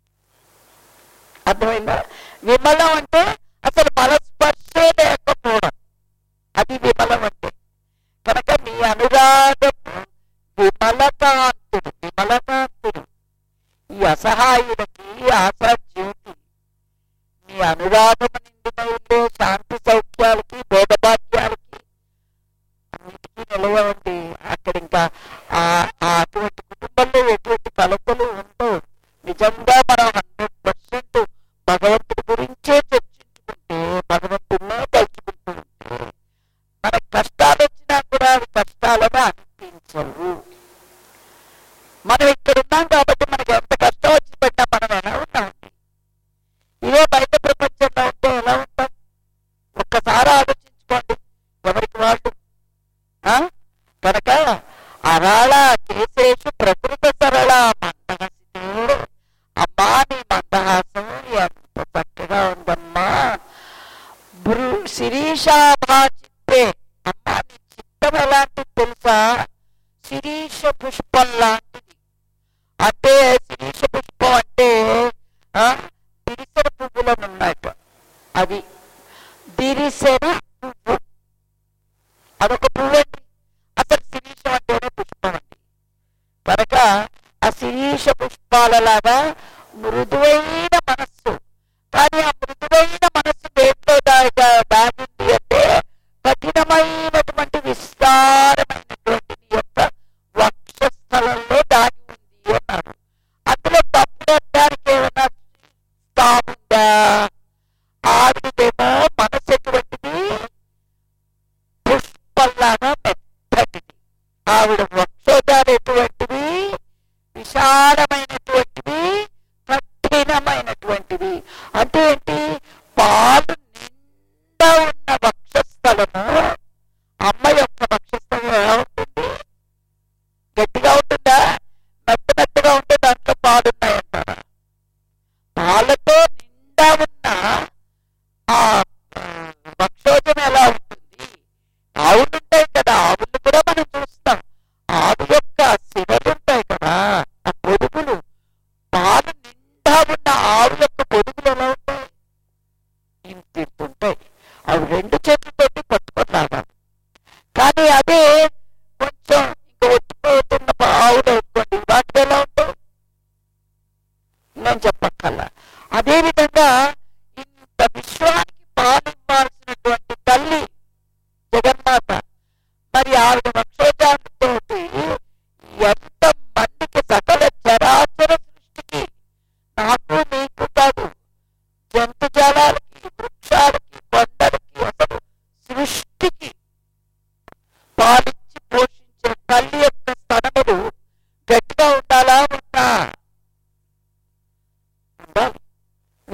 అర్థమైందా? విమలం అంటే అసలు మలస్పర్శే లేకపోవడం, అది విమలం అంటే. కనుక నీ అనురాగము విమలకాంతుడు, విమలకాంతుడు. ఈ అసహాయులకి ఆశా జ్యోతి. నీ అనురాగము నిండిన ఇల్లే శాంతి సౌఖ్యాలకి భోగభాగ్యాలకి అన్నిటికీ నిలవండి. అక్కడ ఇంకా అటువంటి కుటుంబంలో ఎటువంటి కలతలు ఉండవు. నిజంగా మనం హండ్రెడ్ పర్సెంట్ భగవంతుడి గురించే చర్చించుకుంటే, భగవంతుడినే తలుచుకుంటూ ఉంటే, మనకు కష్టాలు వచ్చినా కూడా అవి కష్టాలను అనిపించవు. మనం ఇక్కడ ఉన్నాం కాబట్టి మనకి ఎంత కష్టం వచ్చి పెట్టినా మనం ఎలా ఉన్నాం? ఇదే బయట ప్రపంచంలో ఉంటే ఎలా ఉంటాం? ఒక్కసారి ఆలోచించుకోండి ఎవరికి వాళ్ళు. కనుక అరాళ కేసేషు ప్రకృత సరళ మందహసితే, అమ్మా నీ మందహాసం ఎంత చక్కగా ఉందమ్మా. భృ శిరీషాభా చిత్తే, అమ్మా నీ చిత్తం ఎలాంటిది తెలుసా? శిరీష పుష్పం లాంటిది. అంటే శిరీష పుష్పం అంటే దిరిసెన పువ్వులను ఉన్నాయట. అది దిరిసెన పువ్వు, అదొక పువ్వు అండి. అసలు శిరీషం అంటేనే పుష్పం అండి. కనుక ఆ శిరీష పుష్పాలలాగా మృదువైన మనస్సు. కానీ ఆ మృదువైన మనస్సు దేంట్లో దాగింది అంటే కఠినమైనటువంటి విస్తారమైనటువంటి యొక్క వక్షస్థలంలో దాగి ఉంది అన్నారు. అందులో తప్పుడడానికి ఏమైనా తాముందా? ఆవిడదేమో మనసు ఎటువంటిది? పుష్పంలాగా మెత్తటిది. ఆవిడ వక్షోజాలు ఎటువంటివి? విశాలమైనటువంటివి, కఠినమైనటువంటివి. అంటే ఏంటి?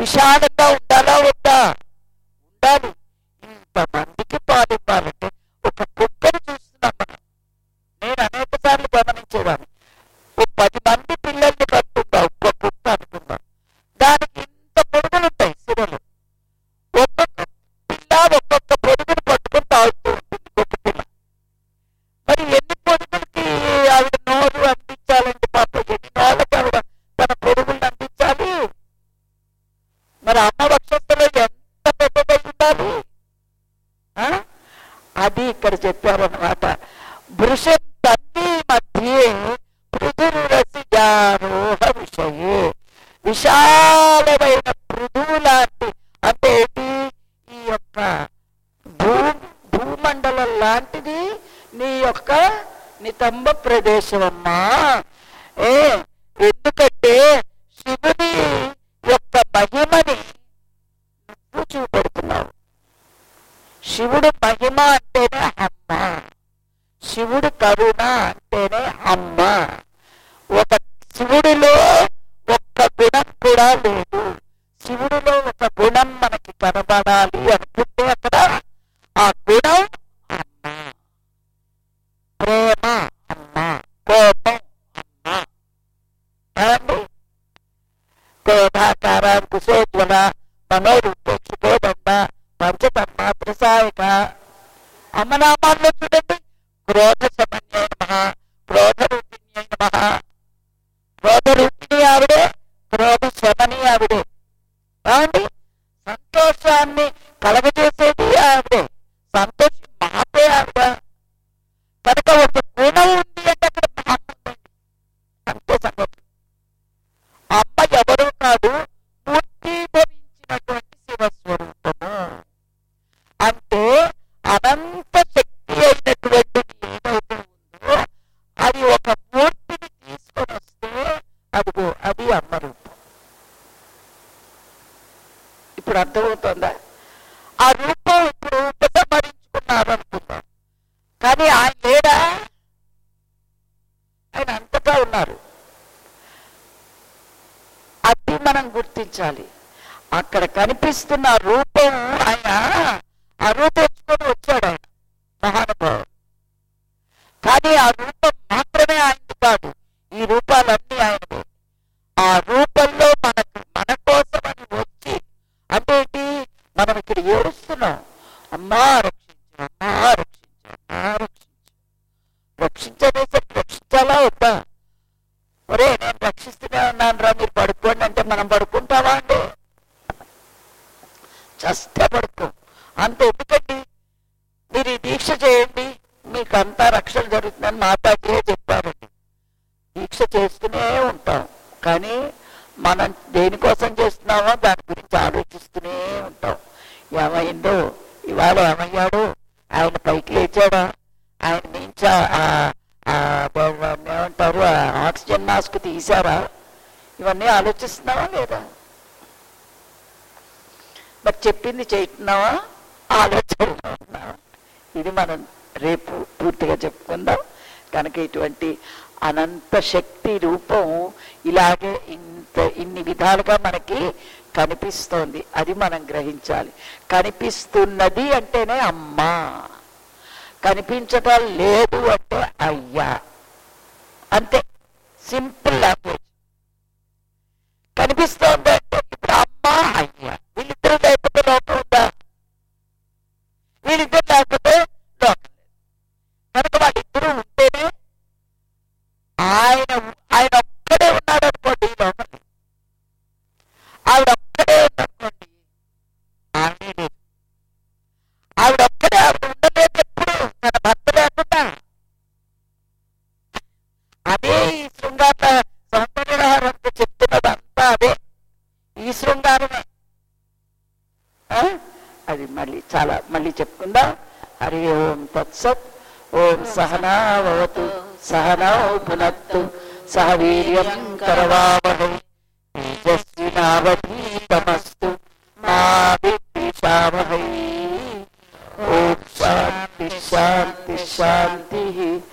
విశాలంగా ఉండాలా వద్దా? ఉండాలి. ఇంతమందికి పాలు ఇవ్వాలంటే ఒక కుక్కను చూస్తున్నాం మనం. నేను అనేక సార్లు గమనించేవాడిని. ఒక పది మంది పిల్లల్ని కట్టుకుందా ఒక్క కుక్క అనుకుందాం, దానికి ఇంత పొడుగులు ఉంటాయి సిరలు. ఒక్కొక్క పిల్ల ఒక్కొక్క పొడుగును పట్టుకొని తాగుతూ ఉంటుంది ఒక పిల్ల. మరి ఎన్ని పొడుగులకి ఆవిడ నోరు అందించాలంటే పాప, ఎన్ని నోళ్ళకి ఆవిడ తన పొడుగులను అందించాలి? మరి అమ్మ వక్షస్థలో ఎంత పెద్దదై ఉండాలి? అది ఇక్కడ చెప్పారనమాట. వృషం తన్వి మధ్యే పృథురసిజారోహ విషయే. విశాలమైన పృథువు లాంటి, అంటే ఏంటి, ఈ యొక్క భూ భూమండలం లాంటిది నీ యొక్క నితంబ ప్రదేశం అమ్మా. ఏ ఎందుకంటే శివుని యొక్క మహిమని నువ్వు చూపెడుతున్నావు. శివుడు మహిమ అంటేనే అమ్మ, శివుడు కరుణ అంటేనే అమ్మ. ఒక శివుడిలో ఒక్క గుణం కూడా లేదు. శివుడిలో ఒక గుణం మనకి కనబడాలి అనుకుంటే అక్కడ ఆ గుణం అమ్మ. ప్రేమ అమ్మ, కోపం అమ్మ. ఏమండి? క్రోధాకార కుశోజ్వల మనోరూపేక్షుకోదండ పంచతన్మ త్రిసాయక అమ్మనామాల్లో చూడండి. క్రోధ సమన్యై నమః, క్రోధ రూపిణ్యై నమః. క్రోధ రూపిణి ఆవిడే, క్రోధ శమని ఆవిడే. ఏమండి? సంతోషాన్ని కలగజేసేది ఆవిడే, సంతోషం మాపే ఆవిడ. కనుక ఒక గుణం ఉంది అంటే అక్కడ అమ్మ ఉందండి. అంతే సంగతి. అమ్మ ఎవరూ కాదు, మూర్తీభవించినటువంటి శివస్వరూపము. అంటే అనంత శక్తి అయినటువంటిది ఏదైతే ఉందో అది ఒక మూర్తిని తీసుకొని వస్తే అదిగో అది అమ్మ రూపం. ఇప్పుడు అర్థమవుతుందా? ఆ రూపం ఇప్పుడు ఉపసంహరించుకున్నారు అనుకుందాం, కానీ ఆయన లేడా? ఆయన అంతటా ఉన్నారు. అది మనం గుర్తించాలి. అక్కడ కనిపిస్తున్న రూపం ఆయన అరువు తెచ్చుకొని వచ్చాడు ఆయన మహానుభావుడు. కానీ ఆ రూపం మాత్రమే ఆయనది కాదు, ఈ రూపాలన్నీ ఆయనవే. ఆ రూపంలో మనకు మన కోసమని వచ్చి, అంటే ఏంటి, మనం ఇక్కడ ఏడుస్తున్నాం, అమ్మా రక్షించు, అమ్మా రక్షించు, అమ్మా రక్షించు. రక్షించనేసరికి రక్షించాలా వద్దా? ఒరే నేను రక్షిస్తూనే ఉన్నాను రా, మీరు పడుకోండి అంటే మనం పడుకుంటావా అండి? చస్తే పడుకో. అంత ఎందుకండి, మీరు ఈ దీక్ష చేయండి మీకు అంతా రక్షణ జరుగుతుందని మాతాజీ చెప్పారండి. దీక్ష చేస్తూనే ఉంటాం, కానీ మనం దేనికోసం చేస్తున్నామో దాని గురించి ఆలోచిస్తూనే ఉంటాం. ఏమైందో, ఇవాళ ఏమయ్యాడు, ఆయన పైకి లేచాడా, ఆయన నుంచి ఏమంటారు ఆక్సిజన్ మాస్క్ తీసారా, ఇవన్నీ ఆలోచిస్తున్నావా లేదా? మరి చెప్పింది చేస్తున్నావా, ఆలోచనలో ఉన్నావా? ఇది మనం రేపు పూర్తిగా చెప్పుకుందాం. కనుక ఇటువంటి అనంత శక్తి రూపం ఇలాగే ఇంత ఇన్ని విధాలుగా మనకి కనిపిస్తోంది, అది మనం గ్రహించాలి. కనిపిస్తున్నది అంటేనే అమ్మా, కనిపించటం లేదు అంటే అయ్యా. అంతే, సింపుల్ లాంగ్వేజ్. కనిపిస్తోంది అంటే ఇప్పుడు అమ్మ అయ్యా, వీళ్ళిద్దరు లేకపోతే లోపం ఉందా? వీళ్ళిద్దరు లేకపోతే లోపం లేదు. కనుక వాళ్ళిద్దరూ ఉంటేనే ఆయన ఆయన ఒక్కడే ఉన్నాడు అనుకోండి, లోపం లేదు. ఆవిడ ఒక్కడే ఉందనుకోండి, ఆవిడే లేదు. ఆవిడ ఒక్కడే ఆవిడ ఉండలేదు ఎప్పుడు, తన భర్త లేకుండా. అదే ఈ శృంగార సౌందర్యహారంతో చెప్తున్నది అంతా అదే, ఈ శృంగారమే. అది మళ్ళీ చాలా మళ్ళీ చెప్పుకుందాం. హరి ఓం తత్సత్. ఓం సహనావతు సహనౌ భునత్తు సహ వీర్యం కరవావహై తేజస్వినావధీతమస్తు మా విద్విషావహై. ఓం శాంతి శాంతి శాంతి.